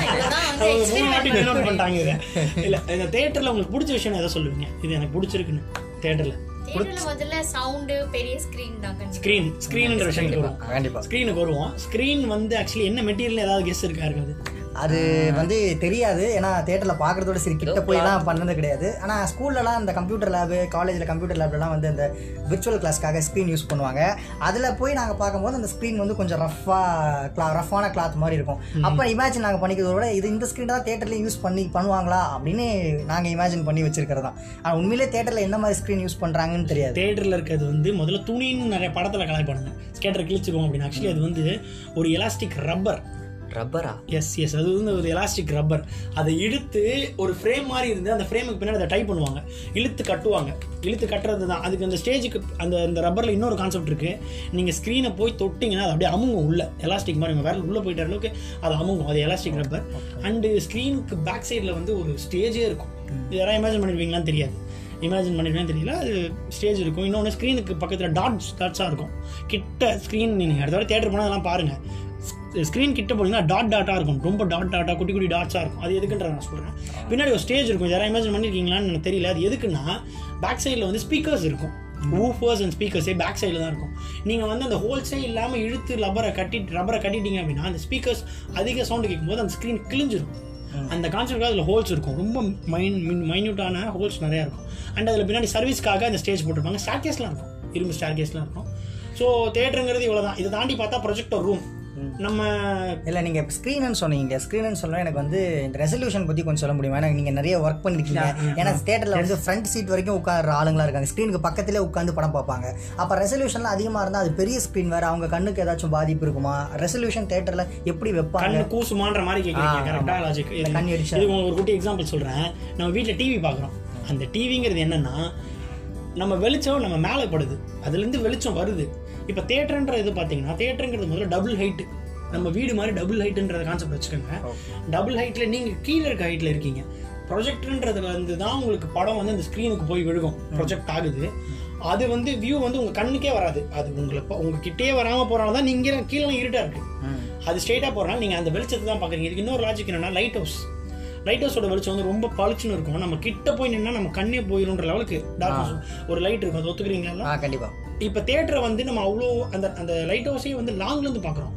A: பண்ணிட்டாங்க. இல்லை, இந்த தேட்டரில் உங்களுக்கு பிடிச்ச விஷயம் எதை சொல்லுவீங்க, இது எனக்கு பிடிச்சிருக்குன்னு? தேட்டரில்
D: முதல்ல சவுண்ட், பெரிய ஸ்கிரீன் தான்.
A: ஸ்கிரீன் ஸ்கிரீன்ன்ற விஷயத்துக்கு வருவோம்.
E: கண்டிப்பாக
A: ஸ்கிரீனுக்கு வருவோம். ஸ்கிரீன் வந்து ஆக்சுவலி என்ன மெட்டீரியல் ஏதாவது கெஸ் இருக்கா? இருக்காது,
E: அது வந்து தெரியாது. ஏன்னா தேட்டரில் பார்க்குறதோட சரி கிட்ட போயெல்லாம் பண்ணது கிடையாது. ஆனால் ஸ்கூல்லலாம் இந்த கம்ப்யூட்டர் லேபு, காலேஜில் கம்ப்யூட்டர் லேப்லாம் வந்து இந்த விர்ச்சுவல் கிளாஸ்க்காக ஸ்க்ரீன் யூஸ் பண்ணுவாங்க. அதில் போய் நாங்கள் பார்க்கும்போது அந்த ஸ்க்ரீன் வந்து கொஞ்சம் ரஃப்பாக கிளா ரஃப்பான கிளாத் மாதிரி இருக்கும். அப்போ இமேஜின் நாங்கள் பண்ணிக்கிறதோட இது இந்த ஸ்க்ரீன் தான் தேட்டர்லேயும் யூஸ் பண்ணி பண்ணுவாங்களா அப்படின்னு நாங்கள் இமேஜின் பண்ணி வச்சிருக்கிறது தான். ஆனால் உண்மையிலே தேட்டரில் என்ன மாதிரி ஸ்க்ரீன் யூஸ் பண்ணுறாங்கன்னு தெரியாது.
A: தேட்டரில் இருக்கிறது வந்து முதல்ல துணின்னு நிறைய படத்தில் கலாய்ப்பானுங்க, ஸ்கேட்டர் கிழிச்சிருவோம் அப்படின்னு. ஆக்சுவலி அது வந்து ஒரு எலாஸ்டிக் ரப்பர்.
C: ரப்பரா?
A: எஸ் எஸ் அது வந்து ஒரு எலாஸ்டிக் ரப்பர். அதை இழுத்து ஒரு ஃப்ரேம் மாதிரி இருந்து அந்த ஃப்ரேமுக்கு பின்னாடி அதை டைப் பண்ணுவாங்க, இழுத்து கட்டுவாங்க. இழுத்து கட்டுறது தான் அதுக்கு அந்த ஸ்டேஜுக்கு. அந்த அந்த ரப்பரில் இன்னொரு கான்செப்ட் இருக்குது. நீங்கள் ஸ்க்ரீனை போய் தொட்டிங்கன்னா அது அப்படியே அமுங்கும் உள்ள, எலாஸ்டிக் மாதிரி உங்கள் வேறு உள்ளே போயிட்ட அளவுக்கு அது அமுங்கும். அது எலாஸ்டிக் ரப்பர். அண்டு ஸ்க்ரீனுக்கு பேக் சைடில் வந்து ஒரு ஸ்டேஜே இருக்கும். இது யாராவது இமேஜின் பண்ணிருவீங்களான்னு தெரியாது, இமேஜின் பண்ணிருவேன்னு தெரியல. அது ஸ்டேஜ் இருக்கும். இன்னொன்று ஸ்க்ரீனுக்கு பக்கத்தில் டாட்ஸ் டாட்ஸாக இருக்கும். கிட்ட ஸ்க்ரீன் நீங்கள் அடுத்த வரை தேட்டர் போனால் அதெல்லாம் பாருங்கள். ஸ்க்ரீன் கிட்ட போனீங்கன்னா டாட் டாட்டாக இருக்கும், ரொம்ப டாட் டாட்டாக குட்டி குட்டி டாட்ஸாக இருக்கும். அது எதுக்குன்ற நான் சொல்கிறேன். பின்னாடி ஒரு ஸ்டேஜ் இருக்கும், யாராவது இமேஜின் பண்ணியிருக்கீங்களான்னு எனக்கு தெரியல. அது எதுக்குன்னா பேக் சைடில் வந்து ஸ்பீக்கர்ஸ் இருக்கும். ஊஃபர்ஸ் அண்ட் ஸ்பீக்கர்ஸே பேக் சைடில் தான் இருக்கும். நீங்கள் வந்து அந்த ஹோல்ஸே இல்லாமல் இழுத்து ரப்பரை கட்டி ரப்பரை கட்டிட்டீங்க அப்படின்னா அந்த ஸ்பீக்கர்ஸ் அதிக சவுண்டு கேட்கும்போது அந்த ஸ்க்ரீன் கிழிஞ்சிடும். அந்த கான்செப்டாக அதில் ஹோல்ஸ் இருக்கும், ரொம்ப மைன் மைன்யூட்டான ஹோல்ஸ் நிறையா இருக்கும். அண்ட் அதில் பின்னாடி சர்வீஸ்க்காக அந்த ஸ்டேஜ் போட்டிருப்பாங்க. ஸ்டார் கேஸ்லாம் இருக்கும், இரும்பு ஸ்டார் கேஸ்லாம் இருக்கும். ஸோ தேட்டருங்கிறது இவ்வளோ தான். இதை தாண்டி பார்த்தா ப்ரொஜெக்டர் ரூம். நம்ம
E: இல்லை, நீங்கள் ஸ்க்ரீனுன்னு சொன்னீங்க. ஸ்க்ரீனுன்னு சொன்னால் எனக்கு வந்து இந்த ரெசல்யூஷன் பற்றி கொஞ்சம் சொல்ல முடியுமா? ஏன்னா நீங்கள் நிறைய ஒர்க் பண்ணியிருக்கீங்க. ஏன்னா தேட்டரில் வந்து ஃப்ரண்ட் சீட் வரைக்கும் உட்கார ஆளுங்களாக இருக்காங்க, ஸ்க்ரீனுக்கு பக்கத்திலே உட்காந்து படம் பார்ப்பாங்க. அப்போ ரெசல்யூஷன்லாம் அதிகமாக இருந்தால் அது பெரிய ஸ்க்ரீன் வேறு, அவங்க கண்ணுக்கு ஏதாச்சும் பாதிப்பு இருக்குமா? ரெசல்யூஷன் தேட்டரில் எப்படி வைப்பாங்க?
A: கூசுமான்ற மாதிரி கேட்குறீங்க. கரெக்டாக லாஜிக்.
E: கண் அடிச்சு
A: இது ஒரு குட்டி எக்ஸாம்பிள் சொல்கிறேன். நம்ம வீட்டில் டிவி பார்க்குறோம். அந்த டிவிங்கிறது என்னென்னா நம்ம வெளிச்சம் நம்ம மேலே படுது, அதுலேருந்து வெளிச்சம் வருது. இப்போ தேட்டருன்ற இது பார்த்தீங்கன்னா தேட்டருங்கிறது முதல்ல டபுள் ஹைட்டு. நம்ம வீடு மாதிரி டபுள் ஹைட்டுன்ற கான்செப்ட் வச்சுக்கோங்க. டபுள் ஹைட்டில் நீங்கள் கீழே இருக்க ஹைட்டில் இருக்கீங்க. ப்ரொஜெக்டர்ன்றதுல வந்து தான் உங்களுக்கு படம் வந்து அந்த ஸ்க்ரீனுக்கு போய் விழுகும், ப்ரொஜெக்ட் ஆகுது. அது வந்து வியூ வந்து உங்கள் கண்ணுக்கே வராது. அது உங்களை உங்கள் கிட்டே வராமல் போகிறனால தான் நீங்கள் கீழே இருட்டாக இருக்குது. அது ஸ்ட்ரெயிட்டாக போகிறனால நீங்கள் அந்த வெளிச்சத்தை தான் பார்க்குறீங்க. இதுக்கு இன்னொரு லாஜிக் என்னன்னா, லைட் ஹவுஸ் லைட் ஹவுஸோட வெளிச்சம் வந்து ரொம்ப பளிச்சுன்னு இருக்கும். நம்ம கிட்ட போய் நின்னா நம்ம கண்ணே போயிடும்ன்ற லெவலுக்கு டார்க் ஒரு லைட் இருக்கும். அது ஒத்துக்கிறீங்களா?
E: கண்டிப்பாக.
A: இப்போ தேட்டரை வந்து நம்ம அவ்வளோ அந்த அந்த லைட் ஹவுஸையும் வந்து லாங்லேருந்து பார்க்குறோம்.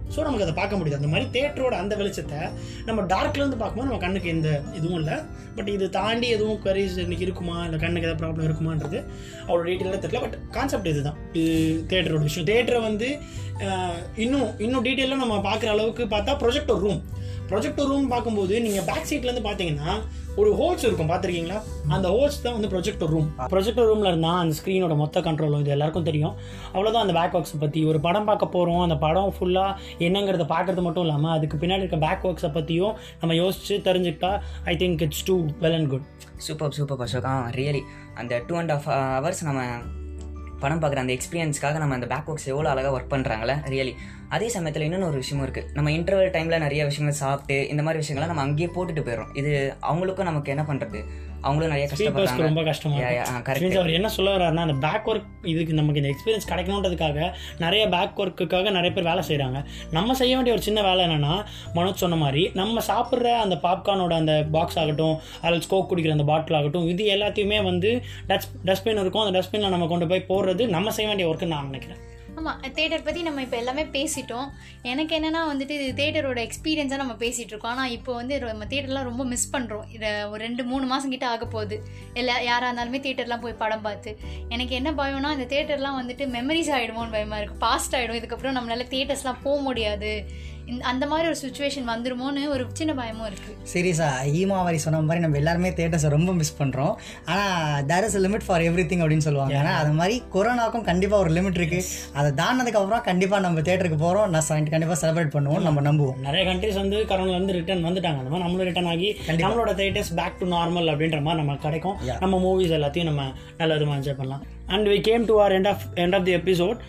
A: ஸோ நமக்கு அதை பார்க்க முடியுது. அந்த மாதிரி தேட்டரோட அந்த வெளிச்சத்தை நம்ம டார்க்லேருந்து பார்க்கும்போது நம்ம கண்ணுக்கு எந்த இதுவும் இல்லை. பட் இது தாண்டி எதுவும் கரீஸ் இன்னைக்கு இருக்குமா, இல்லை கண்ணுக்கு எதாவது ப்ராப்ளம் இருக்குமான்றது அவ்வளோ டீட்டெயிலாக தெரியல. பட் கான்செப்ட் இது தான், இது தேட்டரோட விஷயம். தேட்டரை வந்து இன்னும் இன்னும் டீட்டெயிலாக நம்ம பார்க்குற அளவுக்கு பார்த்தா ப்ரொஜெக்டர் ரூம் ப்ரொஜெக்டர் ரூம் பார்க்கும்போது நீங்கள் பேக் சீட்லேருந்து பார்த்தீங்கன்னா ஒரு ஹோல்ஸ் இருக்கும், பார்த்துருக்கீங்களா? அந்த ஹோல்ஸ் தான் வந்து ப்ரொஜெக்டர் ரூம். ப்ரொஜெக்டர் ரூமில் இருந்தால் அந்த ஸ்க்ரீனோட மொத்த கண்ட்ரோலும் இது எல்லாருக்கும் தெரியும். அவ்வளோதான் அந்த பேக் ஒர்க்ஸை பற்றி. ஒரு படம் பார்க்க போகிறோம், அந்த படம் ஃபுல்லாக என்னங்கிறத பார்க்குறது மட்டும் இல்லாமல் அதுக்கு பின்னாடி இருக்க பேக் ஒர்க்ஸை பற்றியும் நம்ம யோசிச்சு தெரிஞ்சுக்கிட்டா I think it's too well and good.
C: Super super Ashok. Ah really அந்த டூ அண்ட் ஆஃப் ஹவர்ஸ் நம்ம படம் பார்க்குற அந்த எக்ஸ்பீரியன்ஸ்க்காக நம்ம அந்த பேக் ஒர்க்ஸ் எவ்வளோ அழகாக ஒர்க் பண்ணுறாங்களே ரியலி. அதே சமயத்தில் இன்னொன்று ஒரு விஷயமும் இருக்குது. நம்ம இன்டர்வல் டைமில் நிறைய விஷயங்கள் சாப்பிட்டு இந்த மாதிரி விஷயங்கள்லாம் நம்ம அங்கேயே போட்டுட்டு போயிடும். இது அவங்களுக்கும் நமக்கு என்ன பண்ணுறது, அவங்களும் நிறைய கஷ்டப்படுறாங்க.
A: ரொம்ப கஷ்டமாக கரெக்ட். அவர் என்ன சொல்ல வர்றாருன்னா, அந்த பேக் ஒர்க் இதுக்கு நமக்கு இந்த எக்ஸ்பீரியன்ஸ் கிடைக்கணுன்றதுக்காக நிறைய பேக் ஒர்க்குக்காக நிறைய பேர் வேலை செய்கிறாங்க. நம்ம செய்ய வேண்டிய ஒரு சின்ன வேலை என்னென்னா, மனோஜ் சொன்ன மாதிரி நம்ம சாப்பிட்ற அந்த பாப்கார்னோட அந்த பாக்ஸ் ஆகட்டும், அதில் ஸ்கோக் குடிக்கிற அந்த பாட்டில் ஆகட்டும், இது எல்லாத்தையுமே வந்து டஸ்ட் டஸ்ட்பின் இருக்கும். அந்த டஸ்ட்பினில் நம்ம கொண்டு போய் போடுறது நம்ம செய்ய வேண்டிய ஒர்க்குன்னு நான் நினைக்கிறேன்.
D: ஆமாம், தேட்டர் பற்றி நம்ம இப்போ எல்லாமே பேசிட்டோம். எனக்கு என்னென்னா வந்துட்டு இது தேட்டரோட எக்ஸ்பீரியன்ஸாக நம்ம பேசிகிட்டு இருக்கோம். ஆனால் இப்போ வந்து நம்ம தேட்டர்லாம் ரொம்ப மிஸ் பண்ணுறோம். இதை ஒரு ரெண்டு மூணு மாதம் கிட்ட ஆக போகுது. எல்லா யாராக இருந்தாலுமே தேட்டர்லாம் போய் படம் பார்த்து. எனக்கு என்ன பயம்னா, இந்த தேட்டர்லாம் வந்துட்டு மெமரிஸ் ஆகிடுமோன்னு பயமாக இருக்குது. பாஸ்ட் ஆகிடும், இதுக்கப்புறம் நம்மளால் தேட்டர்ஸ்லாம் போக முடியாது, அந்த மாதிரி ஒரு சுச்சுவேஷன் வந்துருமோன்னு ஒரு சின்ன பயமும் இருக்குது.
E: சீரியஸாக ஈமாவாரி சொன்ன மாதிரி நம்ம எல்லாருமே தேட்டர்ஸை ரொம்ப மிஸ் பண்ணுறோம். ஆனால் there is a limit for every thing அப்படின்னு சொல்லுவாங்க. ஆனால் அது மாதிரி கொரோனாக்கும் கண்டிப்பாக ஒரு லிமிட் இருக்குது. அதை தாண்டினதுக்கப்புறம் கண்டிப்பாக நம்ம தேட்டருக்கு போகிறோம், நான் கண்டிப்பாக செலிப்ரேட் பண்ணுவோம், நம்ம நம்புவோம்.
A: நிறைய கண்ட்ரிஸ் வந்து கரோனாலேருந்து ரிட்டர்ன் வந்துட்டாங்க. அந்த மாதிரி நம்மளும் ரிட்டர்ன் ஆகி நம்மளோட தேட்டர்ஸ் பேக் டு நார்மல் அப்படின்ற மாதிரி நமக்கு கிடைக்கும். நம்ம மூவிஸ் எல்லாத்தையும் நம்ம நல்ல விதமாக என்ஜாய் பண்ணலாம். And we came to our end of end of the episode.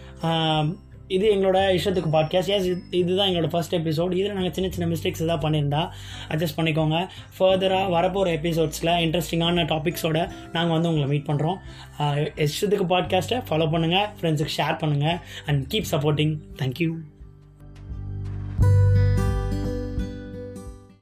A: இது எங்களோட இஷ்டத்துக்கு பாட்காஸ்ட். எஸ், இதுதான் எங்களோட ஃபர்ஸ்ட் எபிசோட். இதில் நாங்கள் சின்ன சின்ன மிஸ்டேக்ஸ் எதாவது பண்ணியிருந்தா அட்ஜஸ்ட் பண்ணிக்கோங்க. ஃபர்தராக வரப்போகிற எபிசோட்ஸில் இன்ட்ரெஸ்டிங்கான டாபிக்ஸோட நாங்கள் வந்து உங்களை மீட் பண்ணுறோம். இஷ்டத்துக்கு பாட்காஸ்ட்டை ஃபாலோ பண்ணுங்கள், ஃப்ரெண்ட்ஸுக்கு ஷேர் பண்ணுங்கள் அண்ட் கீப் சப்போர்ட்டிங். தேங்க்யூ.